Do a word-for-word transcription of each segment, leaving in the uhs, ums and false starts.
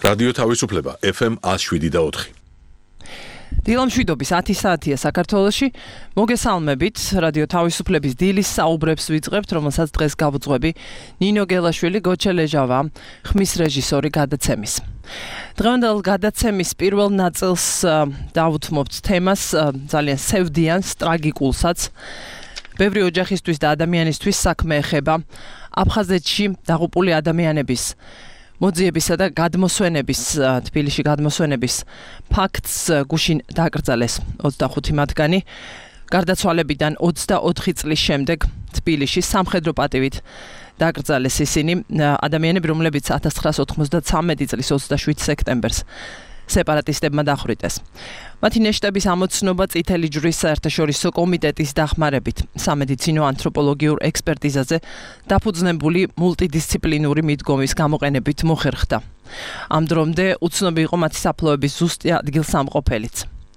რადიო თავისუფლება F M one oh seven და four. დილამშვიდობის ათი საათია საქართველოში. მოგესალმებით. რადიო თავისუფლების დილის საუბრებს ვიწყებთ, რომელსაც დღეს გავუძღვები ნინო გელაშვილი, გოჩა ლეჟავა, ხმის რეჟისორი გადაცემის. დღევანდელ გადაცემის პირველ ნაწილს დავუთმობთ თემას ძალიან სევდიანს, ტრაგიკულსაც. ბევრი ოჯახისთვის და ადამიანისთვის საქმე ეხება აფხაზეთში დაღუპული ადამიანების მოძიებისა და გადმოსვენების, თბილისში გადმოსვენების ფაქტს გუშინ დაკრძალეს ოცდახუთი მათგანი. გარდაცვალებიდან ოცდაოთხი წლის შემდეგ თბილისში სამხედრო პატივით დაკრძალეს ისინი, ადამიანები, რომლებიც ათას ცხრაასი ოთხმოცდათვრამეტი წლის ოცდაშვიდ სექტემბერს სეპარატისტებმა დახვრიტეს. მათი ნეშტების ამოცნობა წითელი ჯვრის საერთაშორისო კომიტეტის დახმარებით სამედიცინო ანთროპოლოგიურ ექსპერტიზაზე დაფუძნებული მულტიდისციპლინური მიდგომის გამოყენებით მოხერხდა. ამ დრომდე უცნობი იყო მათი საფლავების ზუსტი ადგილსამყოფელიც.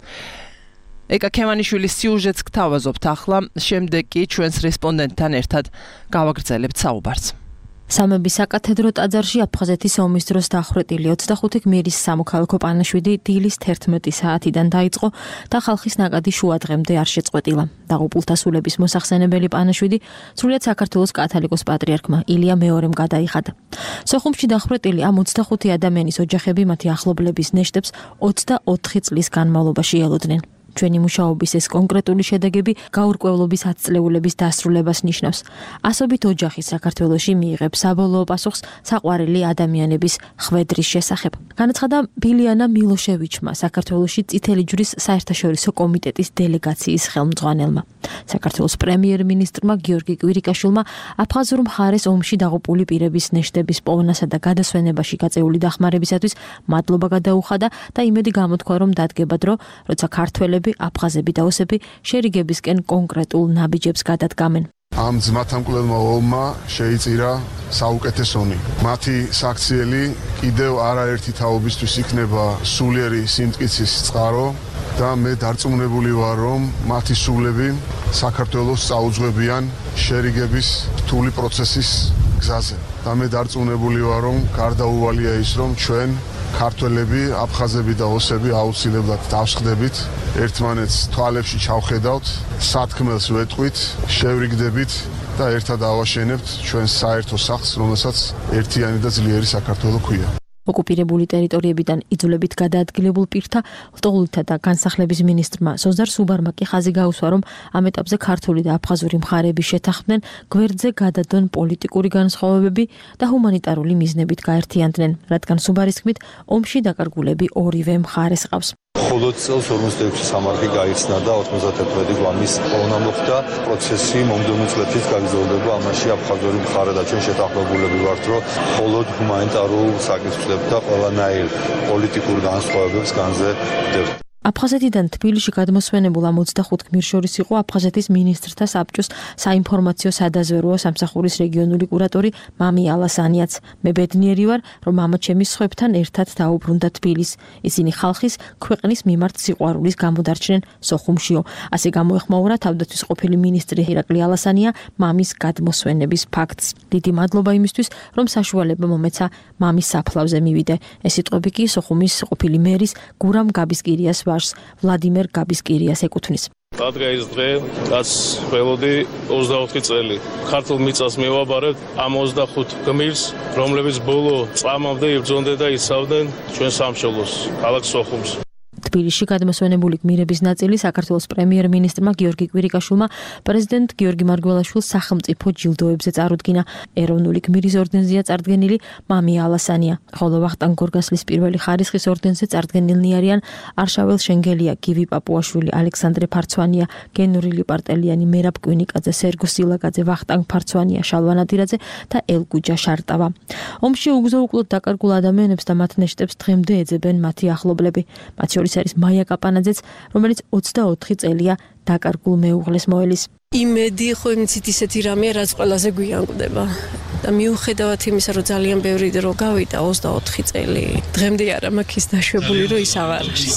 ეკა ქემანიშვილის სიუჟეტს გთავაზობთ ახლა, შემდეგ კი ჩვენს რესპონდენტთან ერთად გავაგრძელებთ საუბარს. სამების საკათედრო ტაძარში აფხაზეთის ომის დროს დახვრეტილი ოცდახუთი გმირის სამოქალაქო პანაშვიდი დილის თერთმეტი საათიდან დაიწყო და ხალხის ნაკადი შუა დღემდე არ შეწყვეტილა. დაღუპულთა სულების მოსახსენებელი პანაშვიდი სრულიად საქართველოს კათოლიკოს პატრიარქმა ილია მეორემ გადაიხადა. სოხუმში დახვრეტილი ამ ოცდახუთი ადამიანის ოჯახები მათი ახლობლების ნეშტებს ოცდაოთხი წლის განმავლობაში ელოდნენ. ჩვენი მუშაობის ეს კონკრეტული შედეგები გაურკვევლობის ათწლეულების დასრულებას ნიშნავს. ასობით ოჯახი საქართველოში მიიღებს საბოლოო პასუხს საყვარელი ადამიანების ხვედრის შესახებ. განაცხადა ბილიანა მილოშევიჩმა, საქართველოში წითელი ჯვრის საერთაშორისო კომიტეტის დელეგაციის ხელმძღვანელმა. საქართველოს პრემიერ-მინისტრმა გიორგი კვირიკაშვილმა აფხაზურ მხარეს ომში დაღუპული პირების ნეშტების პოვნასა და გადასვენებაში გაწეული დახმარებისათვის მადლობა გადაუხადა და იმედი გამოთქვა, რომ დადგება დრო, როცა ქართველები აფხაზები და ოსები შერიგებისკენ კონკრეტულ ნაბიჯებს გადადგამენ. ამ ძმათამკვლელმა ომმა შეიწირა საუკეთესონი. მათი საქციელი კიდევ არაერთი თაობისთვის იქნება სულიერი სიმტკიცის წყარო და მე დარწმუნებული ვარ, რომ მათი სულები საქართველოს წაუძღვებიან შერიგების რთული პროცესის გზაზე. და მე დარწმუნებული ვარ, რომ გარდაუვალია ის, რომ ჩვენ ქართველები, აფხაზები და ოსები აუცილებლად დავსხდებით, ერთმანეთს თვალებში ჩავხედავთ, სათქმელს ვეტყვით, შევრიგდებით და ერთად ავაშენებთ ჩვენ საერთო სახლს, რომელსაც ერთიანი და ძლიერი საქართველო ქვია. ოკუპირებული ტერიტორიებიდან იძულებით გადაადგილებულ პირთა ლტოლვილთა და განსახლების მინისტრმა სოზარ სუბარმა კი ხაზი გაუსვა, რომ ამ ეტაპზე ქართული და აფხაზური მხარეები შეთანხმდნენ გვერდზე გადადონ პოლიტიკური განსხვავებები და ჰუმანიტარული მიზნებით გაერთიანდნენ, რადგან სუბარის თქმით ომში დაკარგულები ორივე მხარეს ყავს. მხოლოდ წელს ორმოცდაექვსი სამარხი გაიხსნა და ოცდათერთმეტი გვამის პოვნა მოხდა. პროცესი მომდევნო წლებშიც გაგრძელდება. ამაში აფხაზური მხარე და ჩვენ შეთანხმებულები ვართ, რომ მხოლოდ ჰუმანიტარულ საკითხებს და ყველანაირ პოლიტიკურ განსხვავებებს განზე ვდებთ. აფხაზეთიდან თბილისში გადმოსვენებულ ამ ოცდახუთ გმირს შორის იყო აფხაზეთის მინისტრთა საბჭოს საინფორმაციო სადაზვერვო სამსახურის რეგიონული კურატორი მამი ალასანიაც. მე ბედნიერი ვარ, რომ მამაჩემის სხვებთან ერთად დაუბრუნდა თბილის. ისინი ხალხის ქვეყნის მიმართ სიყვარულის გამოდარჩნენ სოხუმშიო. ასე გამოეხმაურა თავდაცვის ყოფილი მინისტრი ირაკლი ალასანია მამის გადმოსვენების ფაქტს. დიდი მადლობა იმისთვის, რომ საშუალება მომეცა მამის საფლავზე მივიდე. ეს სიტყვები კი სოხუმის ყოფილი მერის გურამ გაბისკირიას ვლადიმერ გაბისკირიას ეკუთვნის. დადგა ის დღე, რაც ველოდი ოცდაოთხი წელი. ქართულ მიწას მივაბარებთ ამ ოცდახუთ გმირს, რომლებიც ბოლო წამამდე იბრძონდნენ და იცავდნენ ჩვენ სამშობლოს, ქალაქ სოხუმს. თბილისში გადმოსვენებული გმირების ნაწილი საქართველოს პრემიერ-მინისტრმა გიორგი კვირიკაშვილმა პრეზიდენტ გიორგი მარგველაშვილს სახელმწიფო ჯილდოებზე წარუდგინა. ეროვნული გმირის ორდენზეა წარდგენილი მამი ალასანია, ხოლო ვახტანგ გორგასლის პირველი ხარისხის ორდენზე წარდგენილნი არიან არშაվել შენგელია, გივი პაპუაშვილი, ალექსანდრე ფარცვანია, გენურილი პარტელიანი, მერაბ კვინიკაძე, სერგო სილაკაძე, ვახტანგ ფარცვანია, შალვა ნადირაძე და ელგუჯა შარტავა. ომში უგზო-უკლოდ დაკარგულ ადამიანებს და მათ ნეშტებს დღემდე ეძებენ მათი ახლობლები. მათ შორის არის მაია კაპანაძეც, რომელიც ოცდაოთხი წელია დაკარგულ მეუღლეს მოელის. იმედი ხო იმცით ისეთი რამეა, რაც ყველაზე გვიანკვდება. და მიუხედავად იმისა, რომ ძალიან ბევრი დრო გავიდა ოცდაოთხი წელი, დღემდე არა მაქვს ის დაშვებული, რომ ის აღარ არის.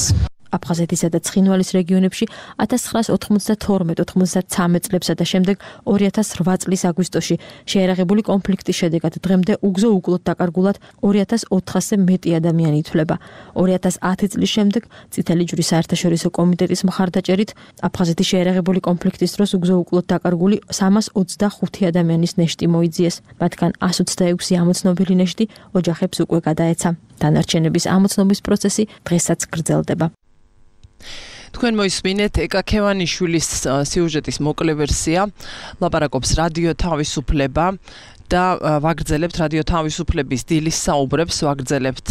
აფხაზეთისა და ცხინვალის რეგიონებში ათას ცხრაას ოთხმოცდათორმეტ ოთხმოცდათსამეტ წლებსა და შემდეგ ორი ათას რვა წლის აგვისტოში შეიარაღებული კონფლიქტის შედეგად დღემდე უგზო უკლოდ დაკარგულად ორი ათას ოთხასზე მეტი ადამიანი ითვლება. ორი ათას ათი წლის შემდეგ წითელი ჯვრის საერთაშორისო კომიტეტის მხარდაჭერით აფხაზეთის შეიარაღებული კონფლიქტის დროს უგზო უკლოდ დაკარგული სამას ოცდახუთი ადამიანის ნეშტი მოიძიეს. მათგან ას ოცდაექვსი ამოცნობელი ნეშტი ოჯახებს უკვე გადაეცა. დანარჩენების ამოცნობის პროცესი დღესაც გრძელდება. თქვენ მოისმინეთ ეკა ქევანიშვილის სიუჟეტის მოკლე ვერსია, ლაპარაკობს რადიო თავისუფლება და ვაგრძელებთ რადიო თავისუფლების დილის საუბრებს, ვაგრძელებთ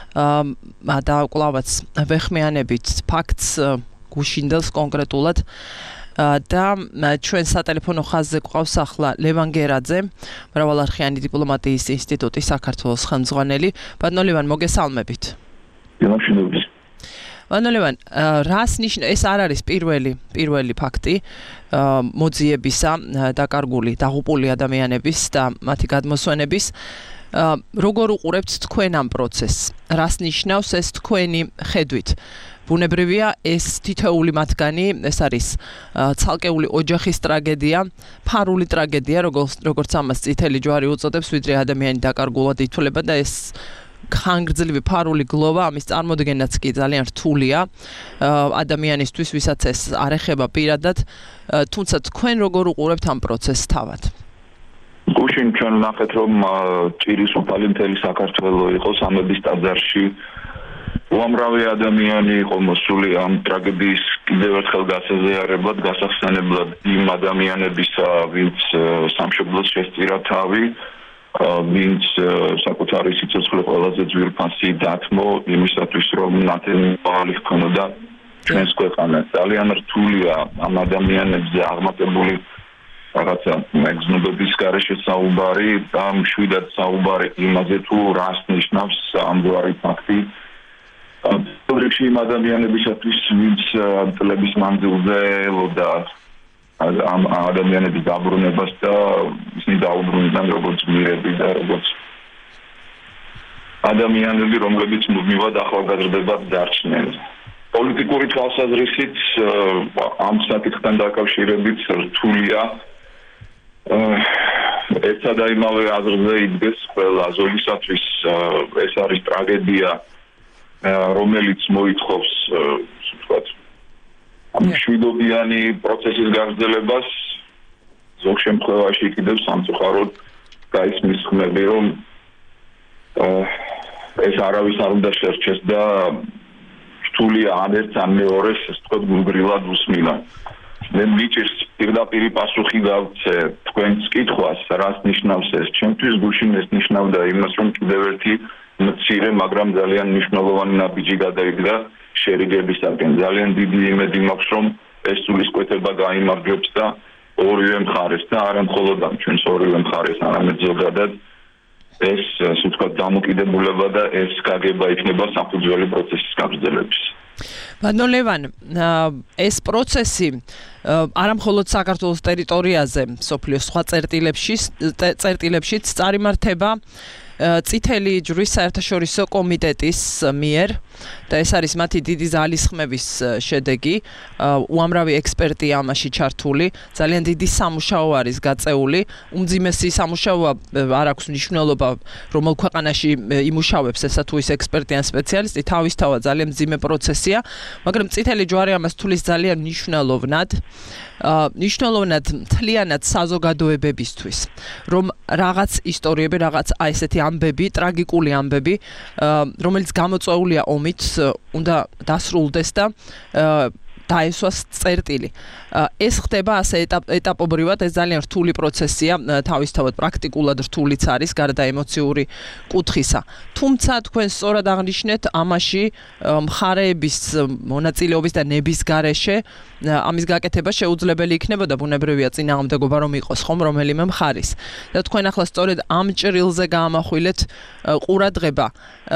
და კვლავაც ვეხმიანებით ფაქტს გუშინდელს კონკრეტულად და ჩვენ სატელეფონო ხაზზე გვყავს ახლა ლევან გერაძე, მრავალარხიანი დიპლომატიის ინსტიტუტის საქართველოს ხელმძღვანელი. ბატონო ლევან, მოგესალმებით. მოგესალმებით. ვანოლევან, რას ნიშნავს ეს არ არის პირველი პირველი ფაქტი მოძიებისა, დაკარგული, დაღუპული ადამიანების და მათი გადმოსვენების. როგორ უყურებთ თქვენ ამ პროცესს? რას ნიშნავს ეს თქვენი ხედვით? ბუნებრივია ეს თითოეული მათგანი, ეს არის ცალკეული ოჯახის ტრაგედია, ფარული ტრაგედია, როგორც ამას წითელი ჯვარი უწოდებს, ვიდრე ადამიანი დაკარგულად ითვლება და ეს ხანგრძლივი ფარული გლოვა, ამის წარმოდგენაც კი ძალიან რთულია ადამიანისთვის, ვისაც ეს არ ეხება პირადად, თუმცა თქვენ როგორ უყურებთ ამ პროცესს თავად? გუშინ ჩვენ ვნახეთ, რომ ჭირის უფალი მთელი საქართველო იყო სამების ტაძარში. უამრავი ადამიანი იყო მოსული ამ ტრაგედიის კიდევ ერთხელ გასაზიარებლად, გასახსენებლად იმ ადამიანებისა, ვინც სამშობლოს შესწირა თავი, ვინც საკუთარი სიცოცხლე ყველაზე ძვირფასი დათმო იმისათვის, რომ ნათელი ჰქონოდა ჩვენს ქვეყანას. ძალიან რთულია ამ ადამიანებზე აღმატებული რაღაცა მეგზნობების გარეშე საუბარი და მშვიდად საუბარი იმაზე, თუ რას ნიშნავს ამგვარი ფაქტი. პროექტში იმ ადამიანებისათვის, ვინც წლების მანძილზე ელოდა ამ ადამიანების დაბრუნებას და ისინი დაუბრუნდნენ როგორც გმირები და როგორც ადამიანები, რომლებიც მუდმივად ახალგაზრდებად დარჩნენ. პოლიტიკური თვალსაზრისით ამ საკითხთან დაკავშირებით რთულია ერთსა და იმავე აზრზე იდგეს ყველა ზოლისათვის. ეს არის ტრაგედია, რომელიც მოითხოვს, ვთქვათ, მშვიდობიანი პროცესის გაგრძელებას. ზოგ შემთხვევაში კიდევ სამწუხაროდ გაისმის ხმები, რომ ეს არავის არ უნდა შერჩეს და რთულია ან ერთს ან მეორეს, ასე ვთქვათ, გულგრილად უსმინა. მე მიჭირს პირდაპირი პასუხი გავცე თქვენს კითხვას, რას ნიშნავს ეს. ჩემთვის გუშინ ეს ნიშნავდა იმას, რომ კიდევ ერთი მცირე, მაგრამ ძალიან მნიშვნელოვანი ნაბიჯი გადაიგდა შერიგებისაკენ. ძალიან დიდი იმედი მაქვს, რომ ეს სულისკვეთება გაიმარჯვებს და ორივე მხარეს და არა მხოლოდ ამ ჩვენს ორივე მხარეს, არამედ ზოგადად ეს, ასე ვთქვათ, დამოკიდებულება და ეს გაგება იქნება საფუძველი პროცესის გაგრძელების. ბატონო ლევან, ეს პროცესი არა მხოლოდ საქართველოს ტერიტორიაზე, სოფლიოს სხვა წერტილებში, წერტილებშიც წარიმართება წითელი ჯვრის საერთაშორისო კომიტეტის მიერ და ეს არის მათი დიდი ძალისხმევის შედეგი. უამრავი ექსპერტი ამაში ჩართული, ძალიან დიდი სამუშაო არის გაწეული. უმძიმესი სამუშაოა, არ აქვს მნიშვნელობა, რომელ ქვეყანაში იმუშავებს ესა თუ ის ექსპერტი ან სპეციალისტი, თავისთავად ძალიან მძიმე პროცესია, მაგრამ წითელი ჯვარი ამას თulis ძალიან მნიშვნელოვნად. ნიშნულოვნად მთლიანად საზოგადოებებისთვის, რომ რაღაც ისტორიები, რაღაც აი ესეთი ამბები, ტრაგიკული ამბები, რომელიც გამოწვეულია ომით, უნდა დასრულდეს და დაესვას წერტილი. ეს ხდება ასე ეტაპობრივად, ეს ძალიან რთული პროცესია, თავისთავად პრაქტიკულად რთულიც არის, გარდა ემოციური კუთხისა. თუმცა თქვენ სწორად აღნიშნეთ, ამაში მხარეების მონაწილეობის და ნების გარეშე ამის გაკეთება შეუძლებელი იქნებოდა, ბუნებრივია წინააღმდეგობა რომ იყოს ხომ რომელიმე მხარის. და თქვენ ახლა სწორედ ამ ჭრილზე გაამახვილეთ ყურადღება.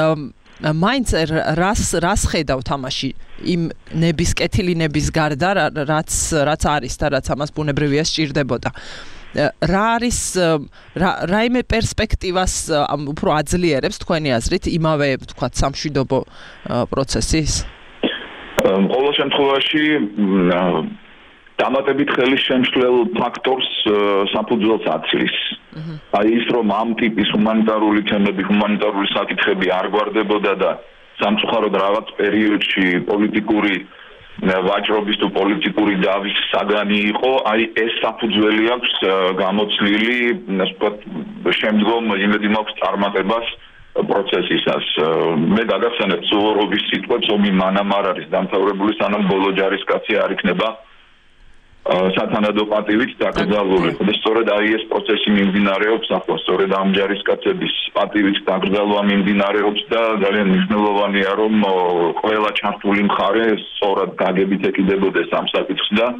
მაინც რას რას ხედავთ ამაში იმ ნების კეთილი ნების გარდა რაც რაც არის და რაც ამას ბუნებრივია სჭირდებოდა. რა არის რაიმე პერსპექტივას უფრო აძლიერებს თქვენი აზრით იმავე ვთქვათ სამშვიდობო პროცესის? ყოველ შემთხვევაში დამატებით ხელის შემშლელ ფაქტორს საფუძველს აცლის. აი ის რომ ამ ტიპის ჰუმანიტარული თემები, ჰუმანიტარული საკითხები არ გვარდებოდა და სამწუხაროდ რაღაც პერიოდში პოლიტიკური ვაჭრობის თუ პოლიტიკური დავის საგანი იყო, აი ეს საფუძველი აქვს გამოცლილი, ასე ვთქვათ, შემდგომ იმედი მაქვს წარმატებას პროცესისას. მე დაგახსენებ სუვოროვის სიტყვებს, ომი მანამ არ არის დამთავრებული, სანამ ბოლო ჯარისკაცი არ იქნება სათანადო პატივით დაკრძალული. და სწორედ აი ეს პროცესი მიმდინარეობს ახლა, სწორედ ამ ჯარისკაცების პატივით დაკრძალვა მიმდინარეობს და ძალიან მნიშვნელოვანია, რომ ყველა ჩართული მხარე სწორად გაგებით ეკიდებოდეს ამ საკითხს და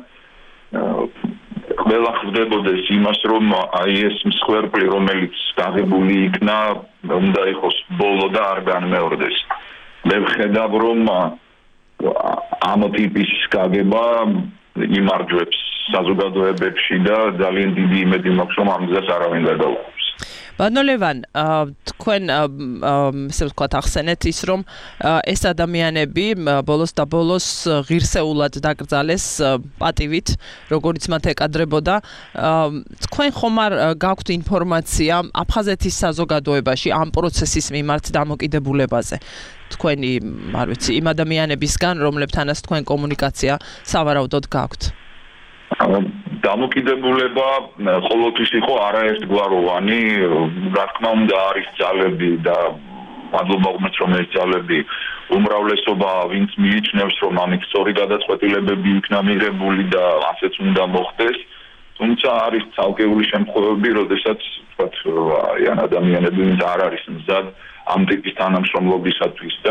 ყველა ხვდებოდეს იმას, რომ აი ეს მსხვერპლი, რომელიც გაღებული იქნა, უნდა იყოს ბოლო და არ განმეორდეს. მე ვხედავ, რომ ამ ტიპის გაგება იმარჯვებს საზოგადოებებში და ძალიან დიდი იმედი მაქვს, რომ ამ გზას არავინ გადაუხობს. ბატონო ლევან, თქვენ ესე ვთქვათ ახსენეთ ის, რომ ეს ადამიანები ბოლოს და ბოლოს ღირსეულად დაკრძალეს პატივით, როგორც მათ ეკადრებოდა. თქვენ ხომ არ გაქვთ ინფორმაცია აფხაზეთის საზოგადოებაში ამ პროცესის მიმართ დამოკიდებულებაზე? თქვენი, არ ვიცი, იმ ადამიანებისგან, რომლებთანაც თქვენ კომუნიკაცია სავარაუდოდ გაქვთ? დამოკიდებულება ყოველთვის იყო არაერთგვაროვანი, რა თქმა უნდა არის ძალები და მადლობა უმეც რომ ეს ძალები უმრავლესობა ვინც მიიჩნევს რომ ამით სწორი გადაწყვეტილებები იქნა მიღებული და ასეც უნდა მოხდეს, თუმცა არის ცალკეული შემთხვევები, როდესაც ვთქვათ, ან ადამიანები ვინც არ არის მზად ამ ტიპის თანამშრომლობისათვის და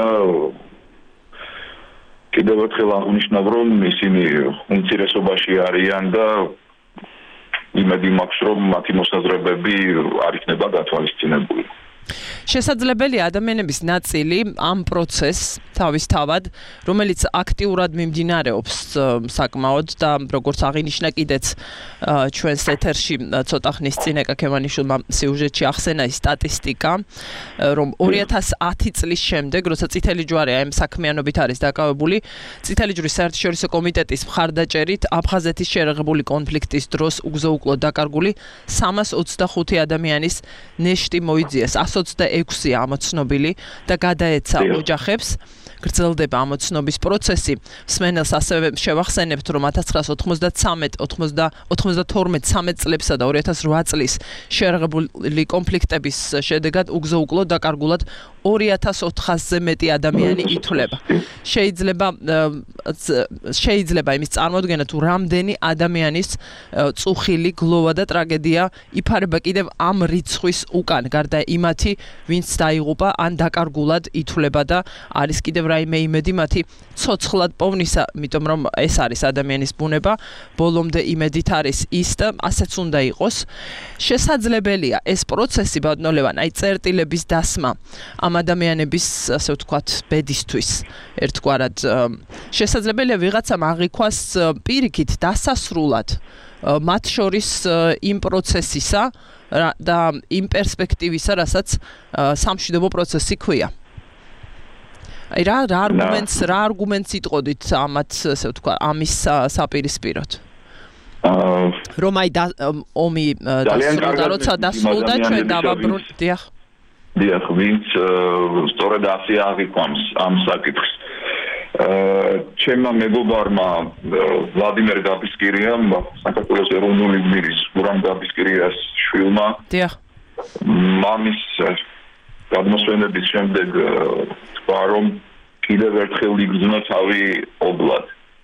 კიდევ ერთხელ აღნიშნავ, რომ ისინი უმცირესობაში არიან და იმედი მაქვს, რომ მათი მოსაზრებები არ იქნება გათვალისწინებული. შესაძლებელია ადამიანების ნაწილი ამ პროცესს თავისთავად, რომელიც აქტიურად მიმდინარეობს საკმაოდ და როგორც აღინიშნა კიდეც ჩვენს ეთერში ცოტა ხნის წინ ეკა ქემანიშვილმა სიუჟეტში ახსენა ის სტატისტიკა, რომ ორი ათას ათი წლის შემდეგ, როცა წითელი ჯვარი ამ საქმიანობით არის დაკავებული, წითელი ჯვრის საერთაშორისო კომიტეტის მხარდაჭერით აფხაზეთის შერეღებული კონფლიქტის დროს უგზო-უკლოდ დაკარგული სამას ოცდახუთი ადამიანის ნეშტი მოიძიეს. ოცდაექვსი ამოცნობილი და გადაეცა ოჯახებს. გრძელდება ამოცნობის პროცესი. მსმენელს ასევე შევახსენებთ, რომ ათას ცხრაას ოცდამეც, ოცდათორმეტ წლებსა და ორი ათას ოთხ წლის შერეღებული კონფლიქტების შედეგად უგზო-უკლოდ დაკარგულად ორი ათას ოთხასზე მეტი ადამიანი ითვლება. შეიძლება შეიძლება იმის წარმოდგენა, თუ რამდენი ადამიანის წუხილი, გლოვა და ტრაგედია იფარება კიდევ ამ რიცხვის უკან, გარდა იმათი, ვინც დაიღუპა ან დაკარგულად ითვლება და არის კიდევ რაიმე იმედი მათი ცოცხლად პოვნისა, იმიტომ რომ ეს არის ადამიანის ბუნება, ბოლომდე იმედით არის ის და ასეც უნდა იყოს. შესაძლებელია ეს პროცესი, ბატონო ლევან, აი წერტილების დასმა ამ ადამიანების, ასე ვთქვათ, ბედისთვის ერთგვარად შესაძლებელია ვიღაცამ აღიქვას პირიქით დასასრულად მათ შორის იმ პროცესისა და იმ პერსპექტივისა, რასაც სამშვიდობო პროცესი ქვია. აი რა რა არგუმენტს რა არგუმენტს იტყოდით ამათ, ასე ვთქვათ, ამის საპირისპიროდ? რომ აი ომი დასრულდა, როცა დასრულდა ჩვენ დავაბრუნ, დიახ. დიახ, ვინც სწორედ ასე აღიქვამს ამ საკითხს. ჩემმა მეგობარმა ვლადიმერ გაბისკირიამ, საქართველოს ეროვნული გმირის გურამ გაბისკირიას შვილმა, დიახ, მამის გადმოსვენების შემდეგ თქვა, რომ კიდევ ერთხელ იგრძნო თავი ობლად.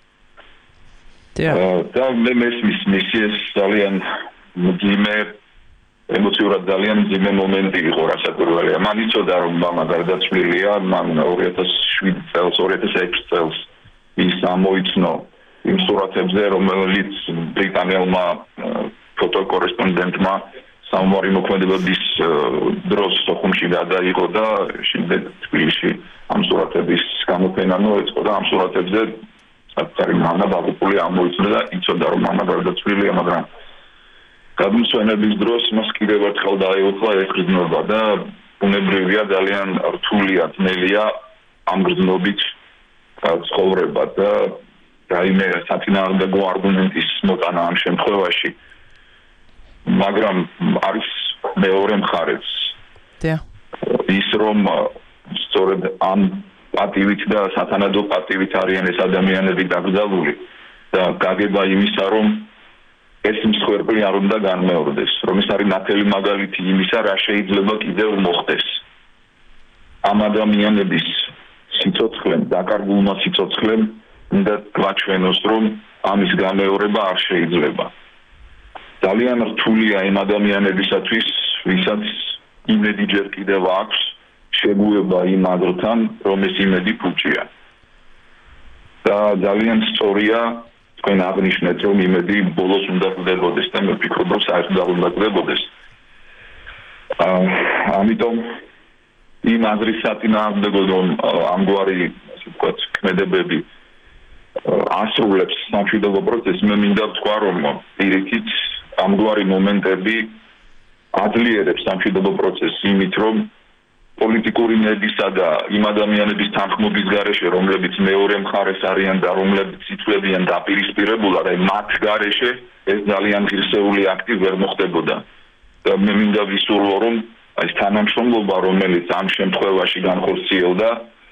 და მე მესმის მისიეს ძალიან მძიმე, ემოციურად ძალიან მძიმე მომენტი იყო რასაკვირველია. მან იცოდა, რომ მამა გარდაცვლილია, მან ორი ათას შვიდ წელს, ორი ათას ექვსი წელს ის ამოიცნო იმ სურათებზე, რომელიც ბრიტანელმა ფოტოკორესპონდენტმა სამომარი მოქმედებების დროს სოხუმში გადაიღო და შემდეგ თბილისში ამ სურათების გამოფენა მოეწყო და ამ სურათებზე საკუთარი მამა დაღუპული ამოიცნო და იცოდა, რომ მამა გარდაცვლილია, მაგრამ გადმოსვენების დროს მას კიდევ ერთხელ დაეუფლა ეს გრძნობა და ბუნებრივია ძალიან რთულია, ძნელია ამ გრძნობით ცხოვრება და რაიმე სათინააღმდეგო არგუმენტის მოტანა ამ შემთხვევაში. მაგრამ არის მეორე მხარეც. დიახ. ის რომ სწორედ ამ პატივით და სათანადო პატივით არიან ეს ადამიანები დაკრძალული და გაგება იმისა, რომ ეს მსხვერპლი არ უნდა განმეორდეს, რომ ეს არის ნათელი მაგალითი იმისა, რა შეიძლება კიდევ მოხდეს. ამ ადამიანების სიცოცხლემ, დაკარგულმა სიცოცხლემ უნდა გვაჩვენოს, რომ ამის გამეორება არ შეიძლება. ძალიან რთულია იმ ადამიანებისათვის, ვისაც იმედი ჯერ კიდევ აქვს, შეგუება იმ აზრთან, რომ ეს იმედი ფუჭია. და ძალიან სწორია თქვენ აღნიშნეთ, რომ იმედი ბოლოს უნდა გდებოდეს და მე ვფიქრობ, რომ საერთოდ უნდა გდებოდეს. ამიტომ იმ აზრის საწინააღმდეგოდ, რომ ამგვარი, ასე ვთქვათ, ქმედებები ასრულებს სამშვიდობო პროცესს, მე მინდა ვთქვა, რომ პირიქით ამგვარი მომენტები აძლიერებს სამშვიდობო პროცესს იმით, რომ პოლიტიკური ნებისა და იმ ადამიანების თანხმობის გარეშე, რომლებიც მეორე მხარეს არიან და რომლებიც ითვლებიან დაპირისპირებულად, აი მათ გარეშე ეს ძალიან ღირსეული აქტი ვერ მოხდებოდა. და მე მინდა ვისურვო, რომ აი ეს თანამშრომლობა, რომელიც ამ შემთხვევაში განხორციელდა,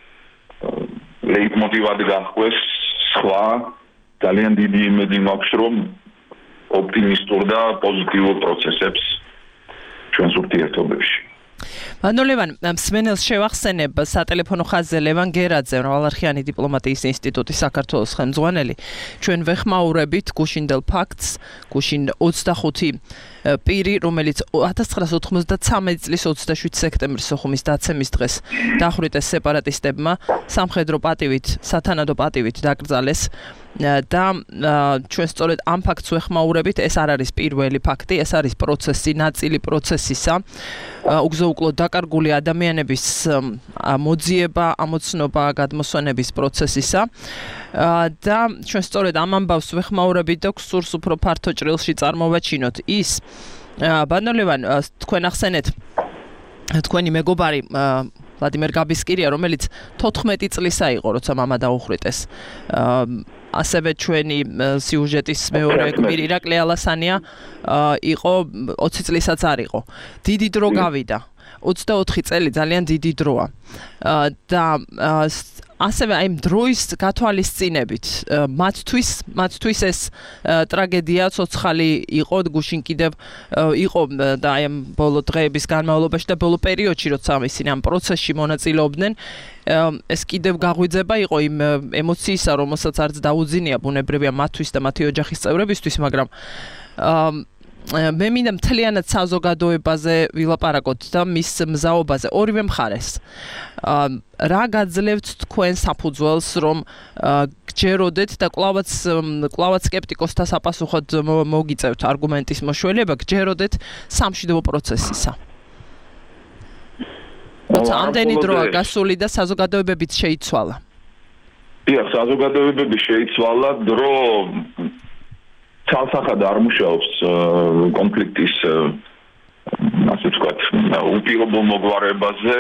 ლეიტმოტივად განხდეს სხვა ძალიან დიდი იმედი მაქვს, რომ ოპტიმისტურ და პოზიტიურ პროცესებს ჩვენს ურთიერთობებში. მანოლევან, მსმენელს შევახსენებ სატელეფონო ხაზზე ლევან გერაძე, მრავალარხიანი დიპლომატიის ინსტიტუტის საქართველოს ხელმძღვანელი. ჩვენ ვეხმაურებით გუშინდელ ფაქტს, გუშინ ოცდახუთი პირი, რომელიც ათას ცხრაასი ოთხმოცდათრამეტი წლის ოცდაშვიდ სექტემბრის სოხუმის დაცემის დღეს დახვრიტეს სეპარატისტებმა, სამხედრო პატივით, სათანადო პატივით დაკრძალეს და ჩვენ სწორედ ამ ფაქტს ვეხმაურებით. ეს არ არის პირველი ფაქტი, ეს არის პროცესი, ნაწილი პროცესისა. უგზო-უკლოდ დაკარგული ადამიანების მოძიება, ამოცნობა, გადმოსვენების პროცესისა. და ჩვენ სწორედ ამ ამბავს ვეხმაურებით და გსურს უფრო ფართო ჭრილში წარმოვაჩინოთ. ის ბანოლევან, თქვენ ახსენეთ თქვენი მეგობარი ვლადიმერ გაბისკირია, რომელიც თოთხმეტი წლისა იყო, როცა მამა დაუხრიტეს. ასევე ჩვენი სიუჟეტის მეორე გმირი ირაკლი ალასანია იყო ოცი წლისაც არ იყო. დიდი დრო გავიდა. ოცდაოთხი წელი ძალიან დიდი დროა. და ასევე აი დროის გათვალისწინებით მათთვის მათთვის ეს ტრაგედია ცოცხალი იყო, გუშინ კიდევ იყო და აი ამ ბოლო დღეების განმავლობაში და ბოლო პერიოდში, როცა ისინი ამ პროცესში მონაწილეობდნენ, ეს კიდევ გაღვიძება იყო იმ ემოციისა, რომელსაც არც დაუძინია ბუნებრივია მათთვის და მათი ოჯახის წევრებისთვის, მაგრამ მე მინდა მთლიანად საზოგადოებაზე ვილაპარაკოთ და მის მზაობაზე ორივე მხარეს. რა გაძლევთ თქვენ საფუძველს, რომ გჯეროდეთ და კლავაც კლავაც სკეპტიკოსთა საპასუხოდ მოგიწევთ არგუმენტის მოშველება, გჯეროდეთ სამშვიდობო პროცესისა. როცა ამდენი დროა გასული და საზოგადოებებიც შეიცვალა. დიახ, საზოგადოებები შეიცვალა, დრო ცალსახად არ მუშაობს კონფლიქტის, ასე ვთქვათ, უპირობო მოგვარებაზე.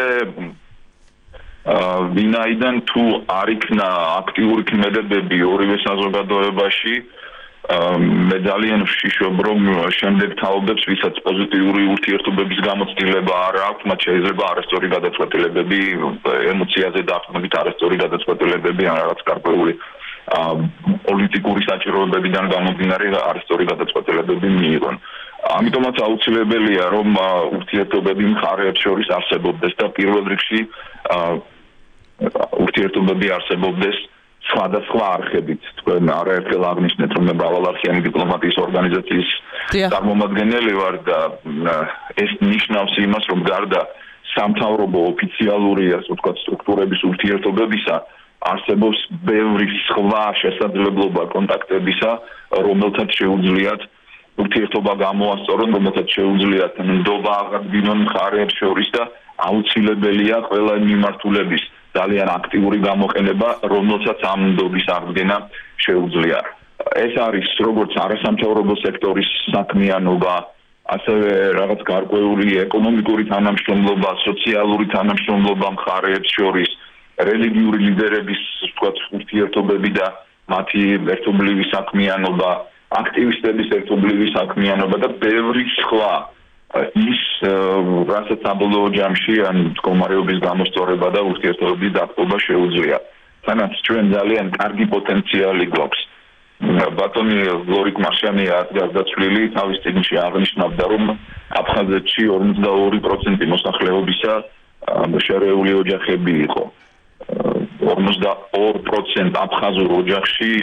ვინაიდან თუ არ იქნა აქტიური ქმედებები ორივე საზოგადოებაში, მე ძალიან ვშიშობ, რომ შემდეგ თაობებს, ვისაც პოზიტიური ურთიერთობების გამოცდილება არ აქვს, მათ შეიძლება არასწორი გადაწყვეტილებები, ემოციაზე დაყრდნობით არასწორი გადაწყვეტილებები ან რაღაც გარკვეული პოლიტიკური საჭიროებებიდან გამომდინარე არასწორი გადაწყვეტილებები მიიღონ. ამიტომაც აუცილებელია, რომ ურთიერთობები მხარეებს შორის არსებობდეს და პირველ რიგში ურთიერთობები არსებობდეს სხვადასხვა არხებით. თქვენ არაერთხელ აღნიშნეთ, რომ მე მრავალარხიანი დიპლომატიის ორგანიზაციის წარმომადგენელი ვარ და ეს ნიშნავს იმას, რომ გარდა სამთავრობო ოფიციალური, ასე ვთქვათ, სტრუქტურების ურთიერთობებისა, არსებობს ბევრი სხვა შესაძლებლობა კონტაქტებისა, რომელთაც შეუძლიათ ურთიერთობა გამოასწორონ, რომელთაც შეუძლიათ ნდობა აღადგინონ მხარეებს შორის და აუცილებელია ყველა მიმართულების ძალიან აქტიური გამოყენება, რომელსაც ამ ნდობის აღდგენა შეუძლია. ეს არის როგორც არასამთავრობო სექტორის საქმიანობა, ასევე რაღაც გარკვეული ეკონომიკური თანამშრომლობა, სოციალური თანამშრომლობა მხარეებს შორის, რელიგიური ლიდერების ვთქვათ ურთიერთობები და მათი ერთობლივი საქმიანობა, აქტივისტების ერთობლივი საქმიანობა და ბევრი სხვა ის რასაც საბოლოო ჯამში ან მდგომარეობის გამოსწორება და ურთიერთობების დატყობა შეუძლია. თანაც ჩვენ ძალიან კარგი პოტენციალი გვაქვს. ბატონი ლორიკ მარშიანი გარდაცვლილი თავის წიგნში აღნიშნავდა, რომ აფხაზეთში ორმოცდაორი პროცენტი მოსახლეობისა შერეული ოჯახები იყო. ორმოცდაორი პროცენტი აფხაზურ ოჯახში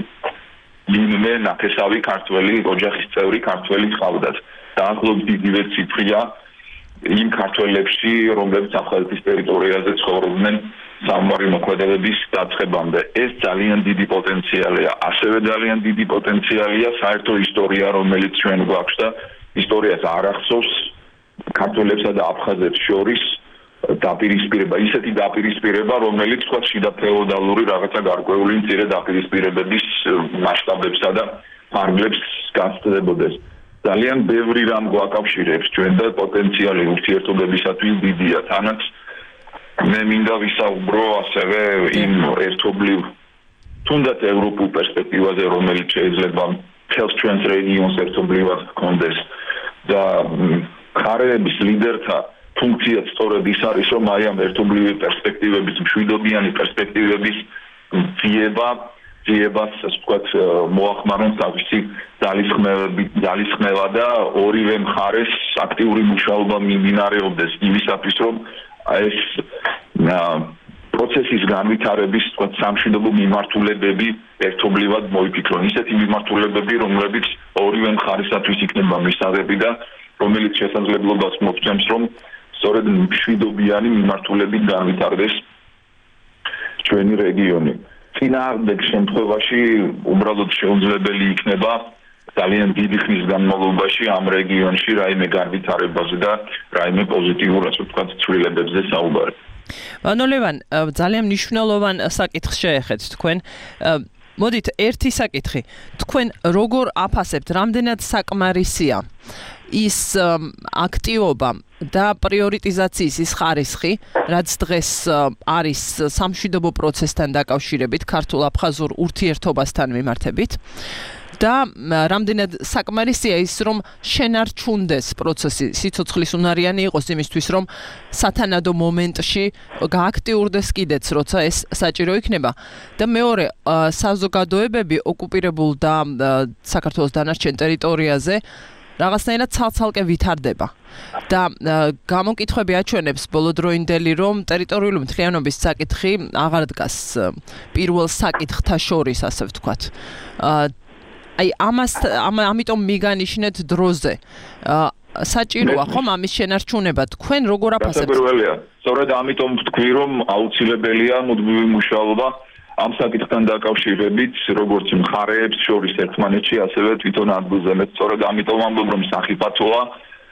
ვინმე ნათესავი ქართველი ოჯახის წევრი ქართველი ჰყავდათ. დაახლოებით იგივე ციფრია იმ ქართველებში, რომლებიც აფხაზეთის ტერიტორიაზე ცხოვრობდნენ სამარი მოქმედებების დაწყებამდე. ეს ძალიან დიდი პოტენციალია. ასევე ძალიან დიდი პოტენციალია საერთო ისტორია, რომელიც ჩვენ გვაქვს და ისტორიას არ ახსოვს ქართველებსა და აფხაზებს შორის დაპირისპირება, ისეთი დაპირისპირება, რომელიც თქვა შიდა ფეოდალური რაღაცა გარკვეული მცირე დაპირისპირებების მასშტაბებსა და ფარგლებს გასწრებოდეს. ძალიან ბევრი რამ გვაკავშირებს ჩვენ და პოტენციალი ურთიერთობებისათვის დიდია. თანაც მე მინდა ვისაუბრო ასევე იმ ერთობლივ თუნდაც ევროპულ პერსპექტივაზე, რომელიც შეიძლება მთელს ჩვენს რეგიონს ერთობლივად ჰქონდეს და მხარეების ლიდერთა ფუნქციაც სწორედ ის არის, რომ აი ამ ერთობლივი პერსპექტივების, მშვიდობიანი პერსპექტივების ძიება, ძიებას, ასე ვთქვათ, მოახმარონ თავისი ძალისხმევა და ორივე მხარეს აქტიური მუშაობა მიმდინარეობდეს იმისათვის, რომ ეს პროცესის განვითარების, ვთქვათ, სამშვიდობო მიმართულებები ერთობლივად მოიფიქრონ. ისეთი მიმართულებები, რომლებიც ორივე მხარისათვის იქნება მისაღები და რომელიც შესაძლებლობას მოგცემს, რომ სწორედ მშვიდობიანი მიმართულებით განვითარდეს ჩვენი რეგიონი. წინააღმდეგ შემთხვევაში უბრალოდ შეუძლებელი იქნება ძალიან დიდი ხნის განმავლობაში ამ რეგიონში რაიმე განვითარებაზე და რაიმე პოზიტიურ, ასე ვთქვათ, ცვლილებებზე საუბარი. ბატონო ლევან, ძალიან მნიშვნელოვან საკითხს შეეხეთ თქვენ. მოდით ერთი საკითხი. თქვენ როგორ აფასებთ, რამდენად საკმარისია ის აქტივობა და პრიორიტიზაციის ის ხარისხი, რაც დღეს არის სამშვიდობო პროცესთან დაკავშირებით, ქართულ-აფხაზურ ურთიერთობასთან მიმართებით და რამდენად საკმარისია ის, რომ შენარჩუნდეს პროცესი, სიცოცხლის უნარიანი იყოს იმისთვის, რომ სათანადო მომენტში გააქტიურდეს კიდეც, როცა ეს საჭირო იქნება. და მეორე, საზოგადოებები ოკუპირებულ და საქართველოს დანარჩენ ტერიტორიაზე რაღაცნაირად ცალ-ცალკე ვითარდება და გამოკითხვები აჩვენებს ბოლოდროინდელი, რომ ტერიტორიული მთლიანობის საკითხი აღარ დგას პირველ საკითხთა შორის, ასე ვთქვათ. აი ამას ამიტომ მიგანიშნეთ დროზე. საჭიროა ხომ ამის შენარჩუნება? თქვენ როგორ აფასებთ? პირველია, სწორედ ამიტომ ვთქვი, რომ აუცილებელია მუდმივი მუშაობა ამ საკითხთან დაკავშირებით, როგორც მხარეებს შორის ერთმანეთში, ასევე თვითონ ადგილზე. მე სწორედ ამიტომ ამბობ, რომ სახიფათოა